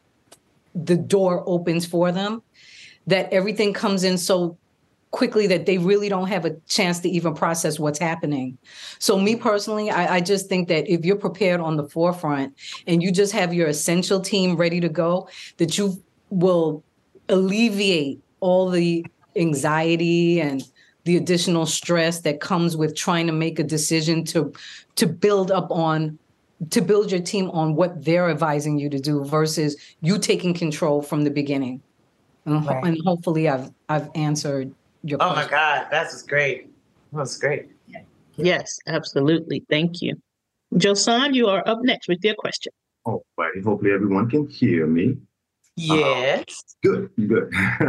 the door opens for them, that everything comes in so quickly that they really don't have a chance to even process what's happening. So me personally, I, I just think that if you're prepared on the forefront and you just have your essential team ready to go, that you will alleviate all the anxiety and the additional stress that comes with trying to make a decision to to build up on, to build your team on what they're advising you to do versus you taking control from the beginning. And, right. and hopefully I've I've answered your oh question. My God, that's great. That's great. Yes, absolutely. Thank you. Josan, you are up next with your question. All right. Hopefully everyone can hear me. Yes. Uh, good, good.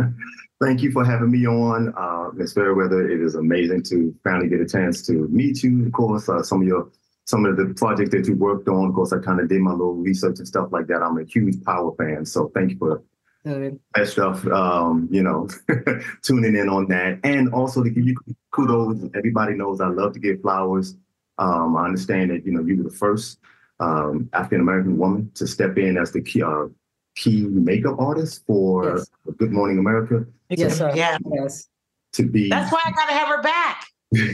Thank you for having me on, uh, Miz Fairweather. It is amazing to finally get a chance to meet you. Of course, uh, some of your some of the projects that you worked on. Of course, I kind of did my little research and stuff like that. I'm a huge Power fan, so thank you for Good. that stuff, um, you know, tuning in on that. And also to give you kudos, everybody knows I love to give flowers. Um, I understand that, you know, you were the first um, African-American woman to step in as the key, uh, key makeup artist for yes. Good Morning America. Yes, sir. Yeah. Yes. To be. That's why I got to have her back.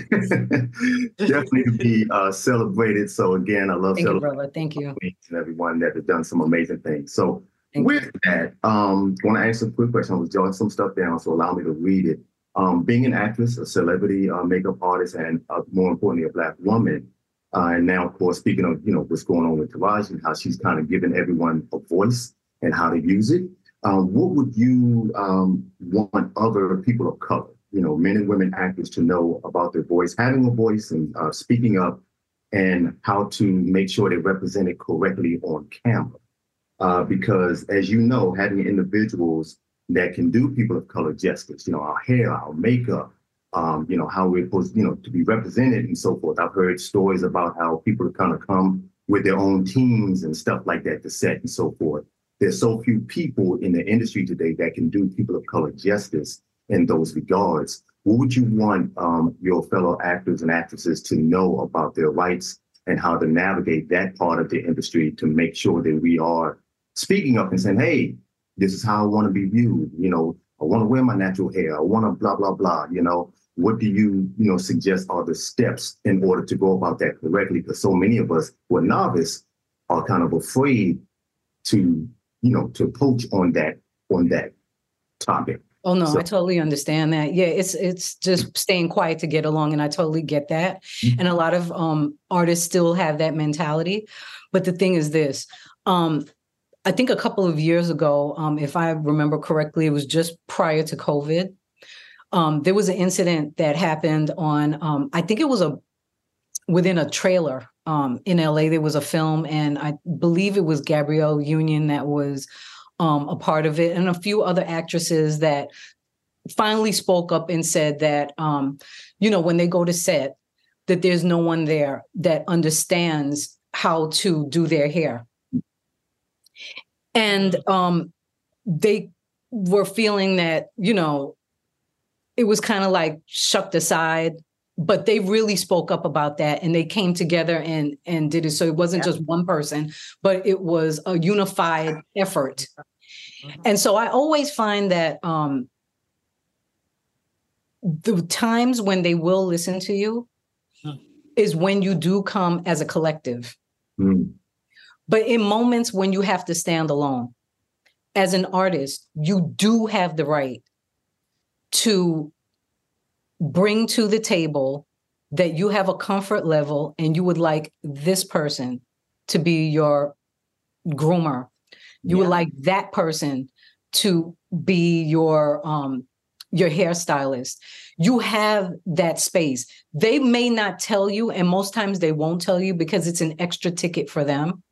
Definitely to be uh, celebrated. So again, I love Thank celebrating you, brother. Thank you. And everyone that has done some amazing things. So Thank with you. that, um, I want to ask a quick question. I was jotting some stuff down, so allow me to read it. Um, being an actress, a celebrity uh, makeup artist, and uh, more importantly, a Black woman, uh, and now, of course, speaking of, you know, what's going on with Taraji and how she's kind of giving everyone a voice and how to use it, um, what would you um, want other people of color, you know, men and women actors to know about their voice, having a voice and uh, speaking up, and how to make sure they represent it correctly on camera? Uh, because, as you know, having individuals that can do people of color justice, you know, our hair, our makeup, um, you know, how we're supposed, you know, to be represented and so forth. I've heard stories about how people kind of come with their own teams and stuff like that to set and so forth. There's so few people in the industry today that can do people of color justice in those regards. What would you want um, your fellow actors and actresses to know about their rights and how to navigate that part of the industry to make sure that we are speaking up and saying, hey, this is how I want to be viewed. You know, I want to wear my natural hair. I want to blah, blah, blah. You know, what do you, you know, suggest are the steps in order to go about that correctly? Because so many of us who are novice are kind of afraid to, you know, to approach on that, on that topic. Oh, no, So- I totally understand that. Yeah, it's it's just staying quiet to get along. And I totally get that. Mm-hmm. And a lot of um, artists still have that mentality. But the thing is this, um, I think a couple of years ago, um, if I remember correctly, it was just prior to COVID. Um, there was an incident that happened on, um, I think it was a within a trailer um, in L A. There was a film, and I believe it was Gabrielle Union that was um, a part of it, and a few other actresses that finally spoke up and said that, um, you know, when they go to set, that there's no one there that understands how to do their hair. And um, they were feeling that, you know, it was kind of like shucked aside, but they really spoke up about that, and they came together and and did it. So it wasn't just one person, but it was a unified effort. And so I always find that um, the times when they will listen to you is when you do come as a collective. Mm. But in moments when you have to stand alone, as an artist, you do have the right to bring to the table that you have a comfort level and you would like this person to be your groomer. You Yeah. would like that person to be your um, your hairstylist. You have that space. They may not tell you, and most times they won't tell you because it's an extra ticket for them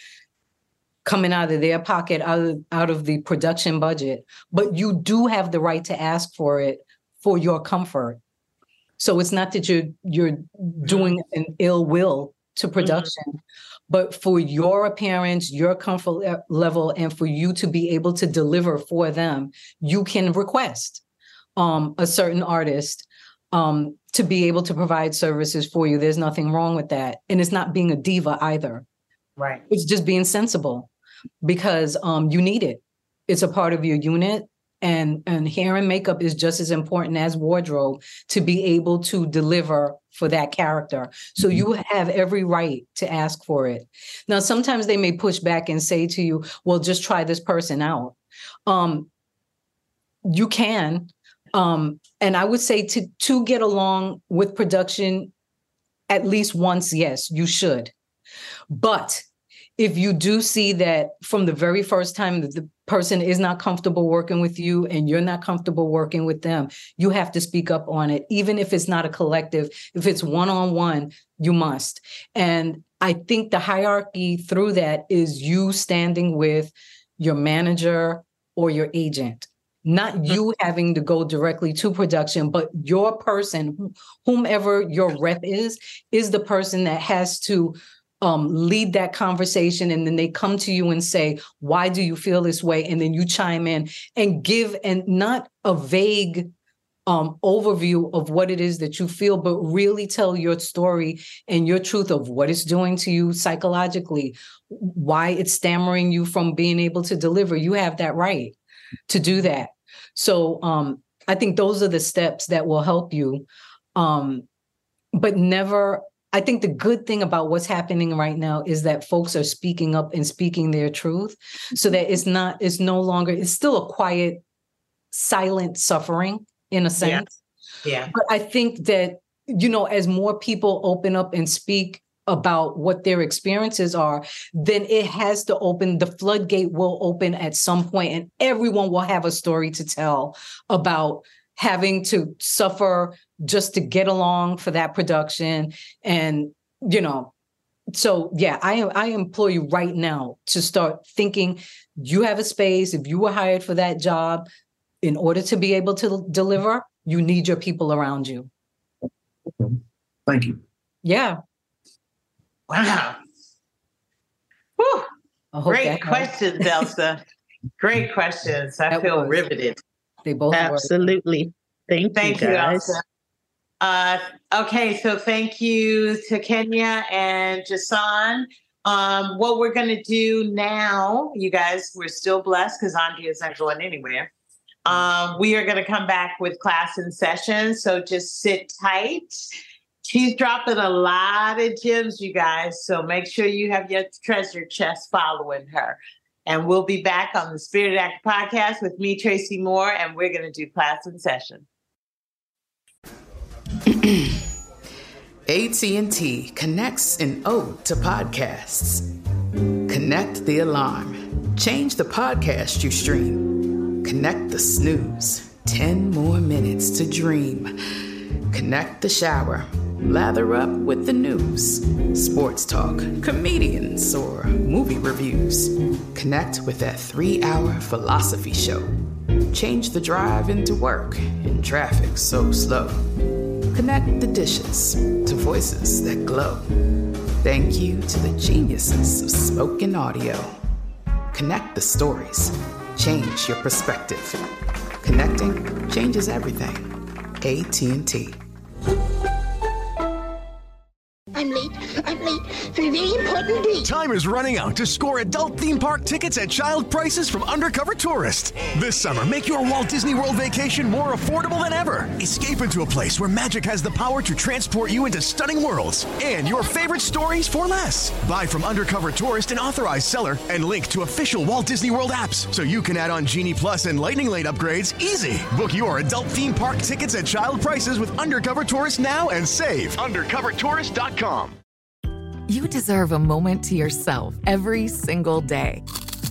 coming out of their pocket, out of, out of the production budget. But you do have the right to ask for it for your comfort. So it's not that you're you're doing an ill will to production, mm-hmm. but for your appearance, your comfort level, and for you to be able to deliver for them, you can request um, a certain artist um, to be able to provide services for you. There's nothing wrong with that. And it's not being a diva either. Right. It's just being sensible because um, you need it. It's a part of your unit. And, and hair and makeup is just as important as wardrobe to be able to deliver for that character. So you have every right to ask for it. Now, sometimes they may push back and say to you, well, just try this person out. Um, you can. Um, and I would say to, to get along with production at least once, yes, you should. But if you do see that from the very first time that the person is not comfortable working with you and you're not comfortable working with them, you have to speak up on it. Even if it's not a collective, if it's one-on-one, you must. And I think the hierarchy through that is you standing with your manager or your agent, not you having to go directly to production, but your person, whomever your rep is, is the person that has to Um, lead that conversation, and then they come to you and say, why do you feel this way? And then you chime in and give, and not a vague um, overview of what it is that you feel, but really tell your story and your truth of what it's doing to you psychologically, why it's stammering you from being able to deliver. You have that right to do that. So um, I think those are the steps that will help you, um, but never... I think the good thing about what's happening right now is that folks are speaking up and speaking their truth so that it's not, it's no longer, it's still a quiet, silent suffering in a sense. Yeah. yeah. But I think that, you know, as more people open up and speak about what their experiences are, then it has to open, the floodgate will open at some point, and everyone will have a story to tell about having to suffer just to get along for that production. And, you know, so yeah, I I implore you right now to start thinking you have a space. If you were hired for that job, in order to be able to deliver, you need your people around you. Thank you. Yeah. Wow. Whew. Great questions, Elsa. Great questions. I That feel was. riveted. They both Absolutely. Were. Thank, thank you, you, guys. Elsa. Uh, okay, so thank you to Kenya and Jason. Um, what we're going to do now, you guys, we're still blessed because Andrea's not going anywhere. Um, we are going to come back with class in session, so just sit tight. She's dropping a lot of gems, you guys, so make sure you have your treasure chest following her. And we'll be back on the Spirited Actor Podcast with me, Tracy Moore, and we're going to do class in session. A T and T connects an ode to podcasts. Connect the alarm. Change the podcast you stream. Connect the snooze. Ten more minutes to dream. Connect the shower. Lather up with the news. Sports talk, comedians, or movie reviews. Connect with that three-hour philosophy show. Change the drive into work in traffic so slow. Connect the dishes to voices that glow. Thank you to the geniuses of spoken audio. Connect the stories. Change your perspective. Connecting changes everything. A T and T. I'm late. I'm late for a very important date. Time is running out to score adult theme park tickets at child prices from Undercover Tourist. This summer, make your Walt Disney World vacation more affordable than ever. Escape into a place where magic has the power to transport you into stunning worlds and your favorite stories for less. Buy from Undercover Tourist, an authorized seller, and link to official Walt Disney World apps so you can add on Genie Plus and Lightning Lane upgrades easy. Book your adult theme park tickets at child prices with Undercover Tourist now and save. undercover tourist dot com. You deserve a moment to yourself every single day.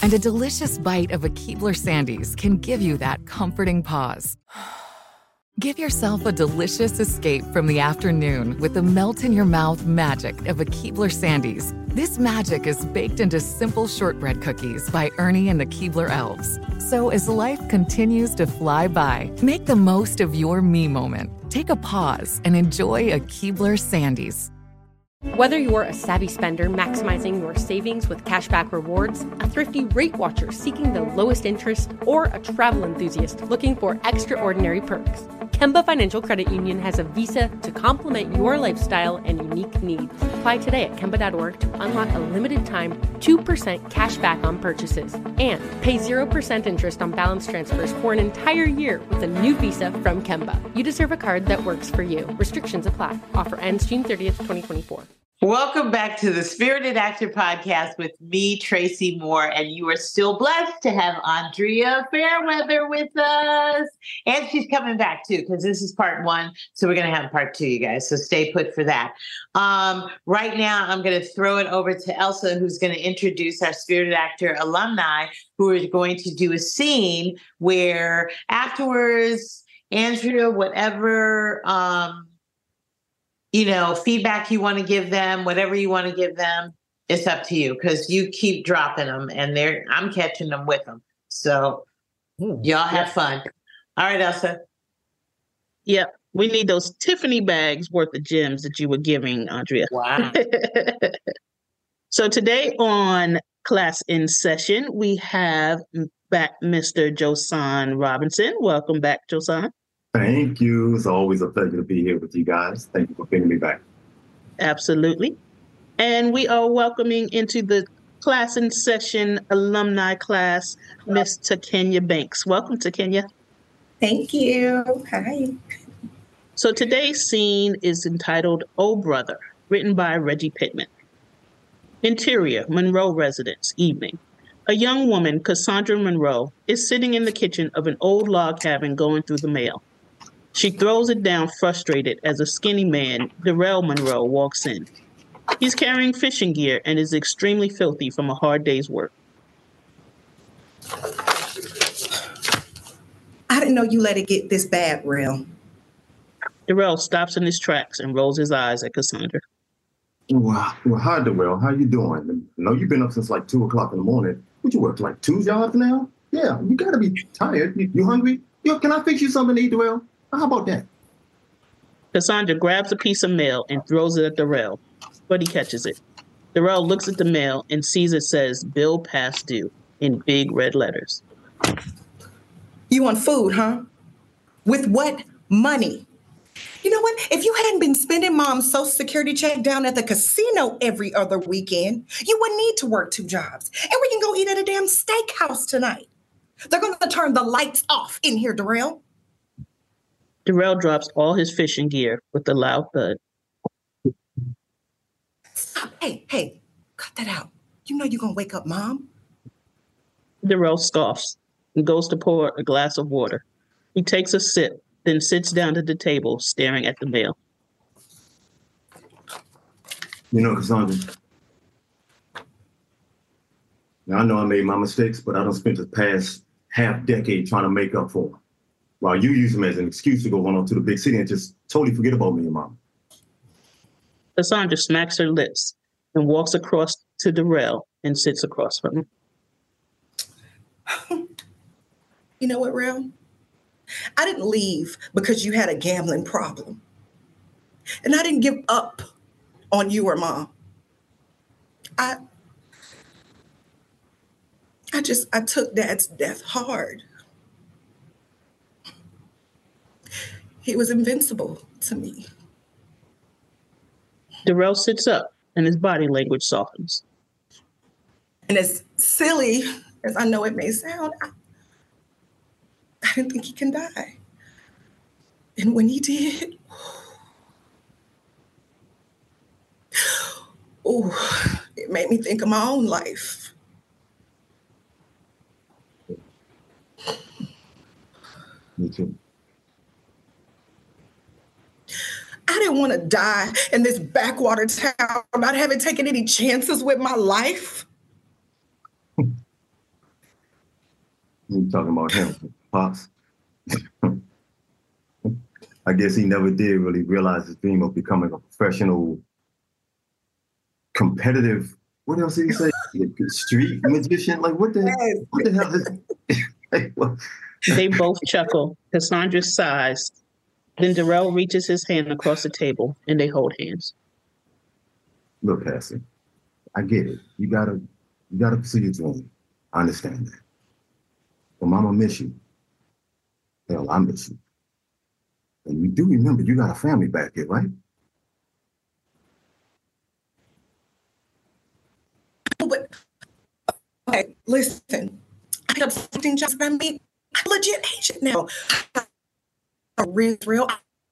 And a delicious bite of a Keebler Sandies can give you that comforting pause. Give yourself a delicious escape from the afternoon with the melt-in-your-mouth magic of a Keebler Sandies. This magic is baked into simple shortbread cookies by Ernie and the Keebler Elves. So as life continues to fly by, make the most of your me moment. Take a pause and enjoy a Keebler Sandies. Whether you're a savvy spender maximizing your savings with cashback rewards, a thrifty rate watcher seeking the lowest interest, or a travel enthusiast looking for extraordinary perks, Kemba Financial Credit Union has a visa to complement your lifestyle and unique needs. Apply today at Kemba dot org to unlock a limited time two percent cash back on purchases and pay zero percent interest on balance transfers for an entire year with a new visa from Kemba. You deserve a card that works for you. Restrictions apply. Offer ends June thirtieth, twenty twenty-four. Welcome back to the Spirited Actor Podcast with me, Tracy Moore, and you are still blessed to have Andrea Fairweather with us. And she's coming back too, because this is part one. So we're going to have part two, you guys. So stay put for that. Um, right now, I'm going to throw it over to Elsa, who's going to introduce our Spirited Actor alumni, who are going to do a scene where afterwards, Andrea, whatever... Um, you know, feedback you want to give them, whatever you want to give them, it's up to you because you keep dropping them and they're, I'm catching them with them. So Ooh, y'all have yeah. fun. All right, Elsa. Yep. We need those Tiffany bags worth of gems that you were giving, Andrea. Wow. So today on Class in Session, we have back Mister Josan Robinson. Welcome back, Josan. Thank you. It's always a pleasure to be here with you guys. Thank you for bringing me back. Absolutely. And we are welcoming into the Class in Session alumni class, Miss Takenya Banks. Welcome, Takenya. Thank you. Hi. So today's scene is entitled Oh Brother, written by Reggie Pittman. Interior, Monroe residence, evening. A young woman, Cassandra Monroe, is sitting in the kitchen of an old log cabin going through the mail. She throws it down frustrated as a skinny man, Darrell Monroe, walks in. He's carrying fishing gear and is extremely filthy from a hard day's work. I didn't know you let it get this bad, Rel. Darrell stops in his tracks and rolls his eyes at Cassandra. Wow. Well, hi, Darrell. How you doing? I know you've been up since like two o'clock in the morning. Would you work like two jobs now? Yeah, you gotta be tired. You, you hungry? Yo, can I fix you something to eat, Darrell? How about that? Cassandra grabs a piece of mail and throws it at Darrell, but he catches it. Darrell looks at the mail and sees it says bill past due in big red letters. You want food, huh? With what money? You know what? If you hadn't been spending Mom's Social Security check down at the casino every other weekend, you wouldn't need to work two jobs. And we can go eat at a damn steakhouse tonight. They're going to turn the lights off in here, Darrell. Darrell drops all his fishing gear with a loud thud. Stop. Hey, hey, cut that out. You know you're going to wake up Mom. Darrell scoffs and goes to pour a glass of water. He takes a sip, then sits down at the table, staring at the mail. You know, Cassandra, now I know I made my mistakes, but I done spent the past half decade trying to make up for them, while you use them as an excuse to go on to the big city and just totally forget about me and Mom. Cassandra smacks her lips and walks across to Darrell and sits across from him. You know what, Rel? I didn't leave because you had a gambling problem. And I didn't give up on you or Mom. I I just, I took Dad's death hard. He was invincible to me. Darrell sits up and his body language softens. And as silly as I know it may sound, I, I didn't think he can die. And when he did, oh, it made me think of my own life. Me too. I didn't want to die in this backwater town, not having taken any chances with my life. You talking about him, Pops? I guess he never did really realize his dream of becoming a professional, competitive, what else did he say? Street magician? Like, what the, what the hell is like, what? They both chuckle. Cassandra sighs. Then Darrell reaches his hand across the table and they hold hands. Look, Cassie, I get it. You gotta, you gotta pursue your dream. I understand that. But Mama miss you. Hell, I miss you. And you do remember you got a family back here, right? But okay, listen. I got something just about me. I'm a legit agent now. A real, real.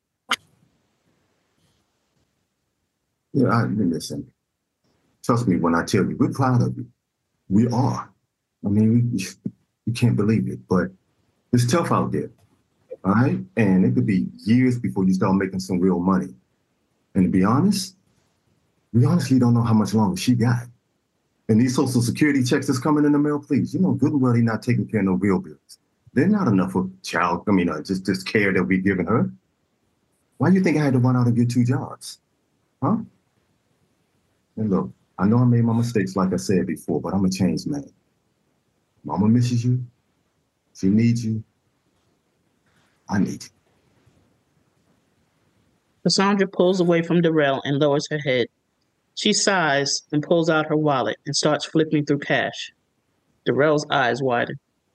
Yeah, I listen. Trust me when I tell you, we're proud of you. We are. I mean, we, you can't believe it, but it's tough out there. All right? And it could be years before you start making some real money. And to be honest, we honestly don't know how much longer she got. And these Social Security checks that's coming in the mail, please, you know good and well they're not taking care of no real bills. They're not enough for child, I mean, uh, just this care that we're giving her. Why do you think I had to run out and get two jobs? Huh? And look, I know I made my mistakes like I said before, but I'm a changed man. Mama misses you. She needs you. I need you. Cassandra pulls away from Darrell and lowers her head. She sighs and pulls out her wallet and starts flipping through cash. Darrell's eyes widen.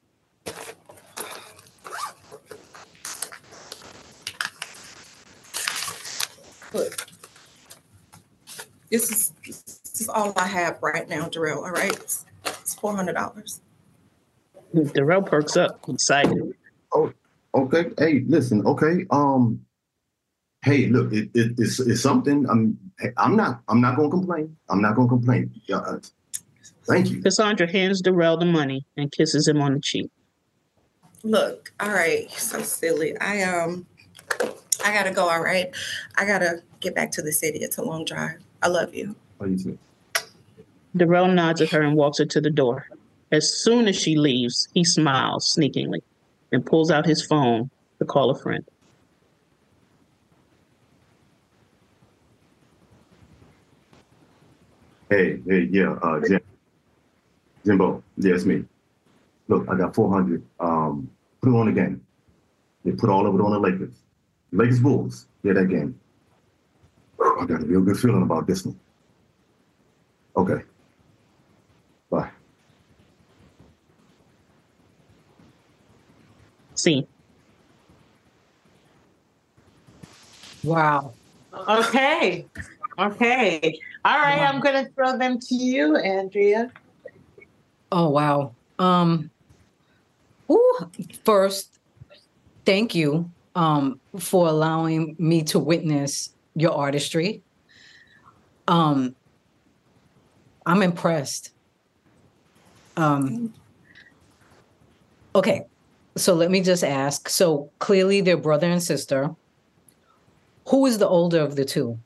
Look, this is this is all I have right now, Darrell. All right, it's, it's four hundred dollars. Darrell perks up, excited. Oh, okay. Hey, listen. Okay. Um. Hey, look. It, it, it's it's something. I'm. I'm not. I'm not gonna complain. I'm not gonna complain. Uh, thank you. Cassandra hands Darrell the money and kisses him on the cheek. Look. All right. You're so silly. I um. I gotta go. All right. I gotta get back to the city. It's a long drive. I love you. Oh, you too. Darrell nods at her and walks her to the door. As soon as she leaves, he smiles sneakingly and pulls out his phone to call a friend. Hey, hey, yeah, uh, Jim, Jimbo, yeah, it's me. Look, I got four hundred. Um, put it on the game. They put all of it on the Lakers. Lakers Bulls, yeah, that game. I got a real good feeling about this one. Okay. Bye. Scene. Wow. Okay. Okay. All right. Wow. I'm going to throw them to you, Andrea. Oh, wow. Um, ooh, first, thank you um, for allowing me to witness your artistry. Um, I'm impressed. Um, okay. So let me just ask. So clearly they're brother and sister. Who is the older of the two?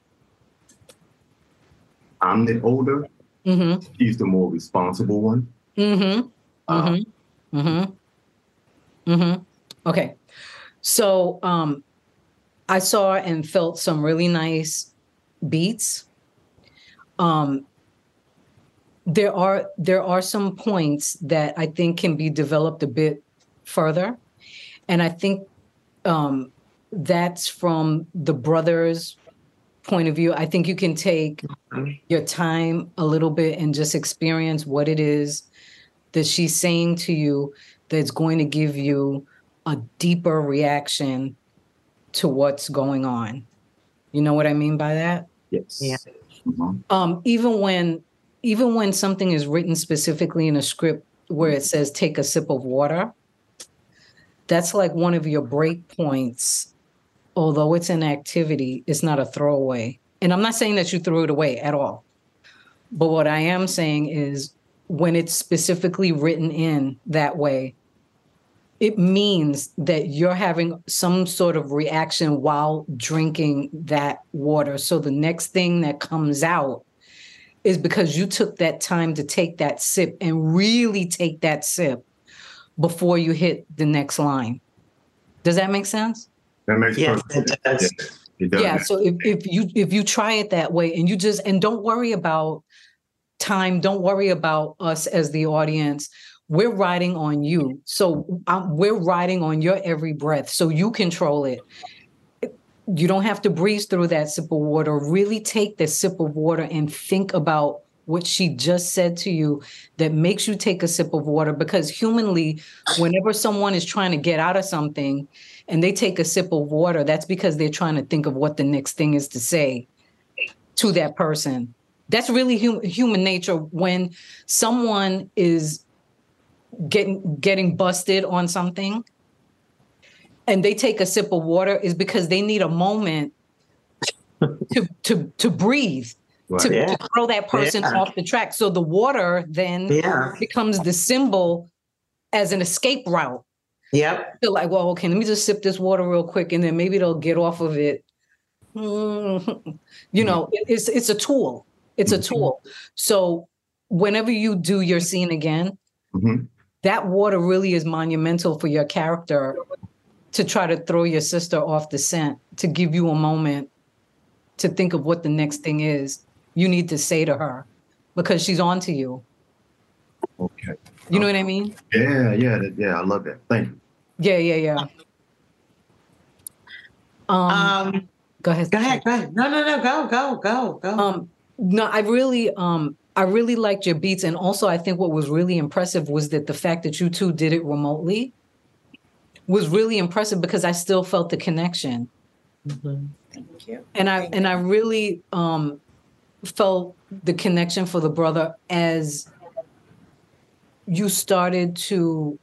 I'm the older. Mm-hmm. He's the more responsible one. Mm-hmm. Mm-hmm. Mm-hmm. Mm-hmm. Okay. So um, I saw and felt some really nice beats. Um, there are there are some points that I think can be developed a bit further. And I think um, that's from the brother's point of view. I think you can take your time a little bit and just experience what it is that she's saying to you that's going to give you a deeper reaction to what's going on. You know what I mean by that? Yes. Yeah. Mm-hmm. Um, even when even when something is written specifically in a script where it says take a sip of water, that's like one of your break points. Although it's an activity, it's not a throwaway. And I'm not saying that you threw it away at all. But what I am saying is when it's specifically written in that way, it means that you're having some sort of reaction while drinking that water. So the next thing that comes out is because you took that time to take that sip and really take that sip. before you hit the next line. Does that make sense? That makes Yes, perfect it does. sense. Yeah, it does. Yeah. So if, if you if you try it that way and you just and don't worry about time, don't worry about us as the audience. We're riding on you. So um, we're riding on your every breath. So you control it. You don't have to breeze through that sip of water. Really take the sip of water and think about what she just said to you that makes you take a sip of water. Because humanly, whenever someone is trying to get out of something and they take a sip of water, that's because they're trying to think of what the next thing is to say to that person. That's really hum- human nature. When someone is getting getting busted on something and they take a sip of water, is because they need a moment to to to breathe, right. to, yeah. to throw that person yeah. off the track. So the water then yeah. becomes the symbol as an escape route. Yep. They're like, well, okay, let me just sip this water real quick, and then maybe they'll get off of it. Mm-hmm. You know, it, it's it's a tool. It's a tool. So whenever you do your scene again, mm-hmm. that water really is monumental for your character to try to throw your sister off the scent, to give you a moment to think of what the next thing is you need to say to her, because she's on to you. Okay. You know what I mean? Yeah, yeah, yeah. I love that. Thank you. Yeah, yeah, yeah. Um, um go ahead. Go ahead. Go ahead. No, no, no. Go, go, go, go. Um, no, I really, um, I really liked your beats, and also I think what was really impressive was that the fact that you two did it remotely was really impressive, because I still felt the connection. Mm-hmm. Thank you. And I Thank and you. I really um, felt the connection for the brother as you started to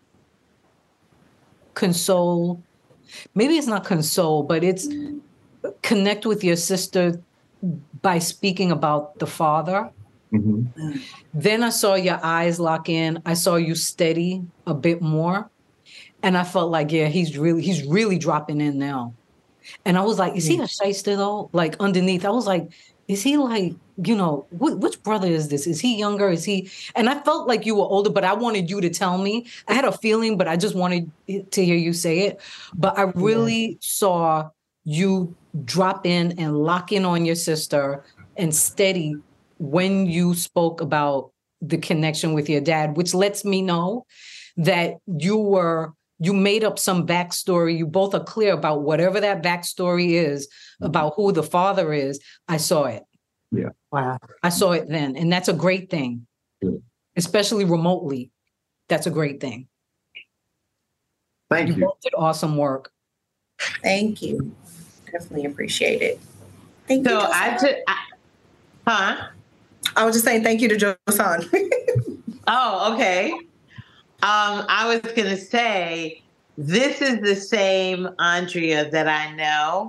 console. Maybe it's not console, but it's connect with your sister by speaking about the father. Mm-hmm. Then I saw your eyes lock in. I saw you steady a bit more. And I felt like, yeah, he's really, he's really dropping in now. And I was like, is he a shyster though? Like underneath, I was like, is he like, you know, wh- which brother is this? Is he younger? Is he? And I felt like you were older, but I wanted you to tell me. I had a feeling, but I just wanted to hear you say it. But I really yeah. saw you drop in and lock in on your sister and steady when you spoke about the connection with your dad, which lets me know that you were, you made up some backstory. You both are clear about whatever that backstory is, about who the father is. I saw it. Yeah. Wow. I saw it then. And that's a great thing, yeah. especially remotely. That's a great thing. Thank you. You both did awesome work. Thank you. Definitely appreciate it. Thank so you. I took, huh? I was just saying thank you to Josan. Oh, okay. Um, I was going to say, this is the same Andrea that I know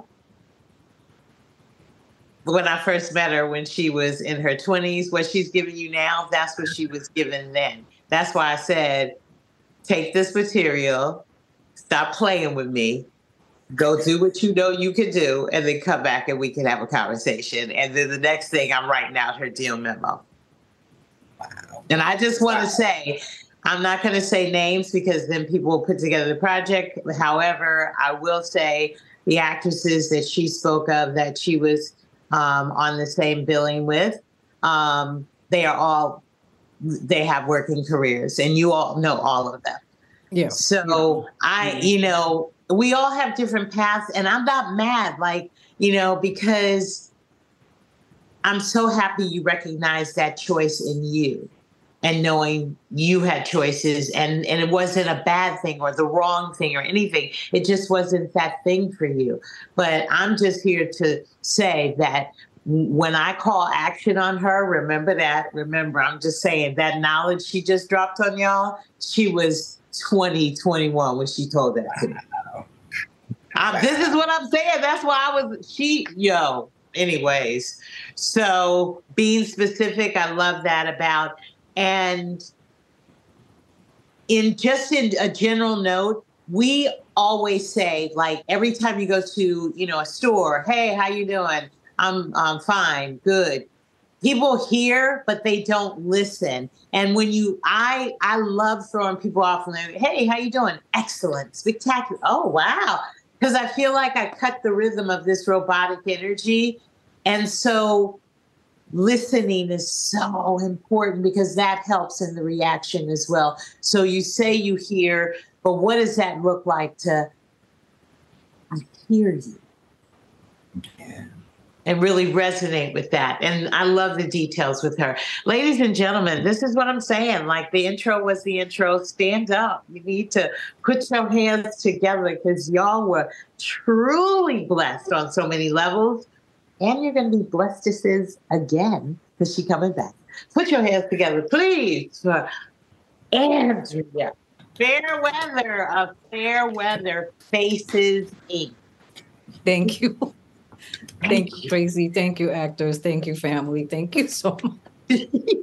when I first met her when she was in her twenties. What she's giving you now, that's what she was given then. That's why I said, take this material, stop playing with me, go do what you know you can do, and then come back and we can have a conversation. And then the next thing, I'm writing out her deal memo. Wow. And I just want to say, I'm not going to say names because then people will put together the project. However, I will say the actresses that she spoke of that she was um, on the same billing with, um, they are all, they have working careers, and you all know all of them. Yeah. So yeah. I, you know, we all have different paths, and I'm not mad, like, you know, because I'm so happy you recognize that choice in you. And knowing you had choices, and, and it wasn't a bad thing or the wrong thing or anything. It just wasn't that thing for you. But I'm just here to say that when I call action on her, remember that. Remember, I'm just saying that knowledge she just dropped on y'all, she was twenty, twenty-one when she told that to me. Um, this is what I'm saying. That's why I was, she, yo, anyways. So being specific, I love that about. And in just in a general note, we always say, like, every time you go to, you know, a store, hey, how you doing? I'm, I'm fine, good. people hear, but they don't listen. And when you, I, I love throwing people off and they're, hey, how you doing? Excellent, spectacular. Oh, wow. Because I feel like I cut the rhythm of this robotic energy. And so listening is so important because that helps in the reaction as well. So you say you hear, but what does that look like to I hear you? Yeah. And really resonate with that. And I love the details with her. Ladies and gentlemen, this is what I'm saying. Like the intro was the intro. Stand up. You need to put your hands together because y'all were truly blessed on so many levels. And you're going to be blessedesses again because she's coming back. Put your hands together, please, for Andrea Fairweather of Fairweather Faces, Incorporated. Thank you. Thank you, Tracy. Thank you, actors. Thank you, family. Thank you so much.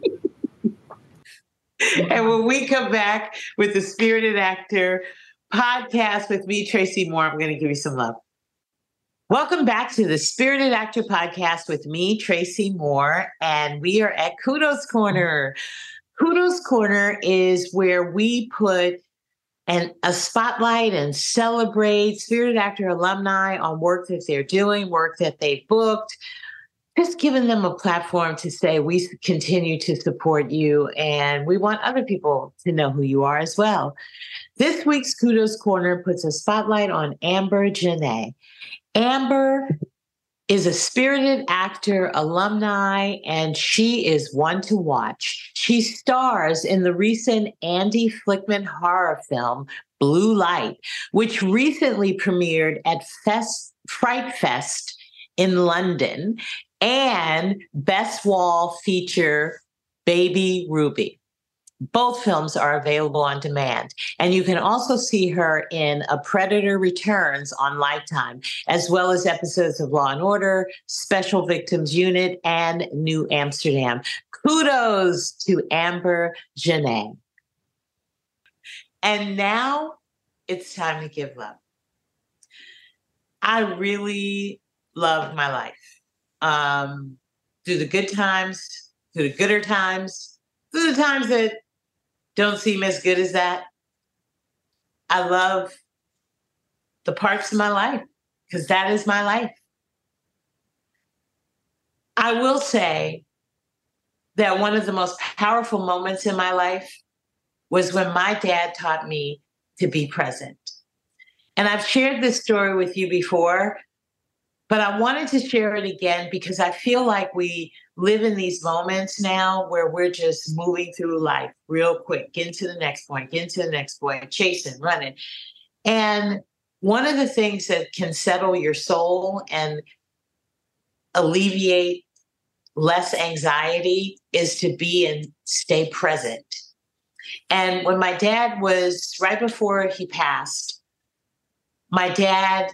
And when we come back with the Spirited Actor podcast with me, Tracy Moore, I'm going to give you some love. Welcome back to the Spirited Actor podcast with me, Tracy Moore, and we are at Kudos Corner. Kudos Corner is where we put and a spotlight and celebrate Spirited Actor alumni on work that they're doing, work that they've booked, just giving them a platform to say we continue to support you and we want other people to know who you are as well. This week's Kudos Corner puts a spotlight on Amber Janay. Amber is a Spirited Actor alumni, and she is one to watch. She stars in the recent Andy Flickman horror film, Blue Light, which recently premiered at Fest, Fright Fest in London, and Best Wall feature Baby Ruby. Both films are available on demand. And you can also see her in A Predator Returns on Lifetime, as well as episodes of Law and Order, Special Victims Unit, and New Amsterdam. Kudos to Amber Janay. And now it's time to give love. I really love my life. Um, through the good times, through the gooder times, through the times that don't seem as good as that. I love the parts of my life because that is my life. I will say that one of the most powerful moments in my life was when my dad taught me to be present. And I've shared this story with you before, but I wanted to share it again because I feel like we live in these moments now where we're just moving through life real quick, get into the next point, get into the next point, chasing, running. And one of the things that can settle your soul and alleviate less anxiety is to be and stay present. And when my dad was, right before he passed, my dad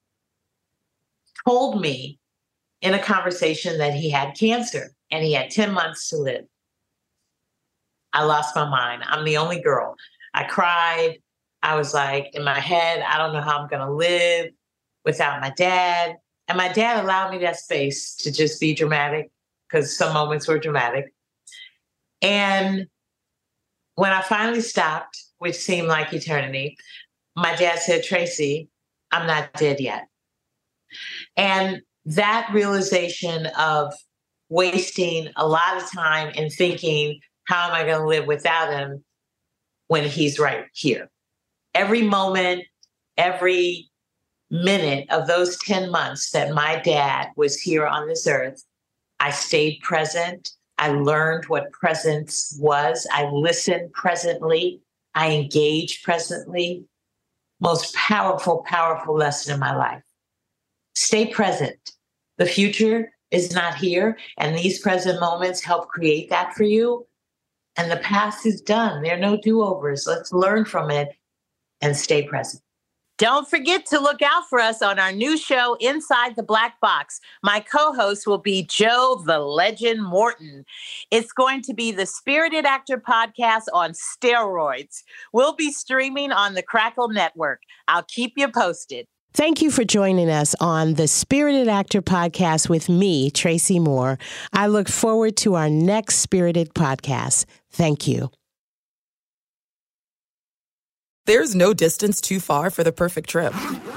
told me in a conversation that he had cancer and he had ten months to live. I lost my mind. I'm the only girl. I cried. I was like, in my head, I don't know how I'm going to live without my dad. And my dad allowed me that space to just be dramatic because some moments were dramatic. And when I finally stopped, which seemed like eternity, my dad said, Tracy, I'm not dead yet. And that realization of wasting a lot of time and thinking, how am I going to live without him when he's right here? Every moment, every minute of those ten months that my dad was here on this earth, I stayed present. I learned what presence was. I listened presently. I engaged presently. Most powerful, powerful lesson in my life. Stay present. The future is not here, and these present moments help create that for you. And the past is done. There are no do-overs. Let's learn from it and stay present. Don't forget to look out for us on our new show, Inside the Black Box. My co-host will be Joe the Legend Morton. It's going to be the Spirited Actor podcast on steroids. We'll be streaming on the Crackle Network. I'll keep you posted. Thank you for joining us on the Spirited Actor Podcast with me, Tracy Moore. I look forward to our next Spirited podcast. Thank you. There's no distance too far for the perfect trip.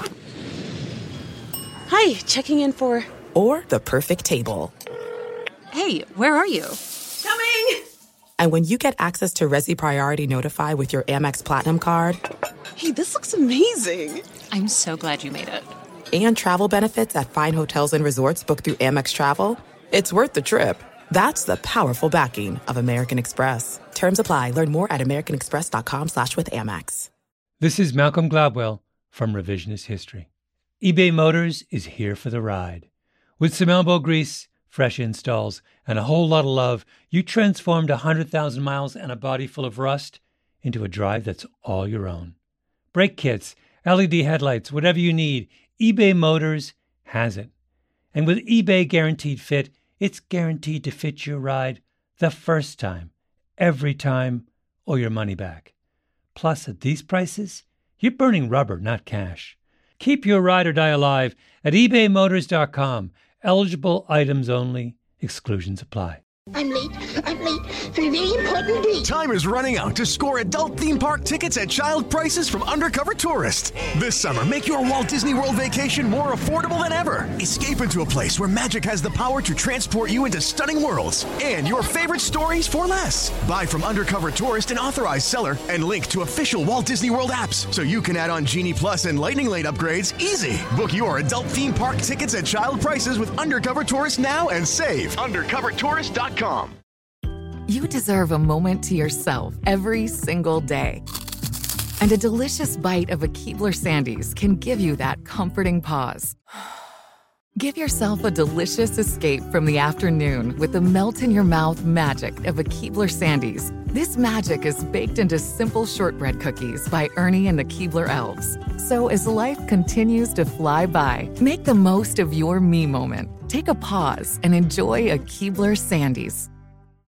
Hi, checking in for... Or the perfect table. Hey, where are you? Coming! And when you get access to Resi Priority Notify with your Amex Platinum card... Hey, this looks amazing. I'm so glad you made it. And travel benefits at fine hotels and resorts booked through Amex Travel, it's worth the trip. That's the powerful backing of American Express. Terms apply. Learn more at americanexpress.com slash with Amex. This is Malcolm Gladwell from Revisionist History. eBay Motors is here for the ride. With some elbow grease, fresh installs, and a whole lot of love, you transformed one hundred thousand miles and a body full of rust into a drive that's all your own. Brake kits, L E D headlights, whatever you need, eBay Motors has it. And with eBay Guaranteed Fit, it's guaranteed to fit your ride the first time, every time, or your money back. Plus, at these prices, you're burning rubber, not cash. Keep your ride or die alive at ebay motors dot com. Eligible items only. Exclusions apply. I'm late. I'm late for a very important date. Time is running out to score adult theme park tickets at child prices from Undercover Tourist. This summer, make your Walt Disney World vacation more affordable than ever. Escape into a place where magic has the power to transport you into stunning worlds and your favorite stories for less. Buy from Undercover Tourist, an authorized seller, and link to official Walt Disney World apps so you can add on Genie Plus and Lightning Lane upgrades easy. Book your adult theme park tickets at child prices with Undercover Tourist now and save. undercover tourist dot com. You deserve a moment to yourself every single day. And a delicious bite of a Keebler Sandies can give you that comforting pause. Give yourself a delicious escape from the afternoon with the melt-in-your-mouth magic of a Keebler Sandies. This magic is baked into simple shortbread cookies by Ernie and the Keebler Elves. So as life continues to fly by, make the most of your me moment. Take a pause and enjoy a Keebler Sandies.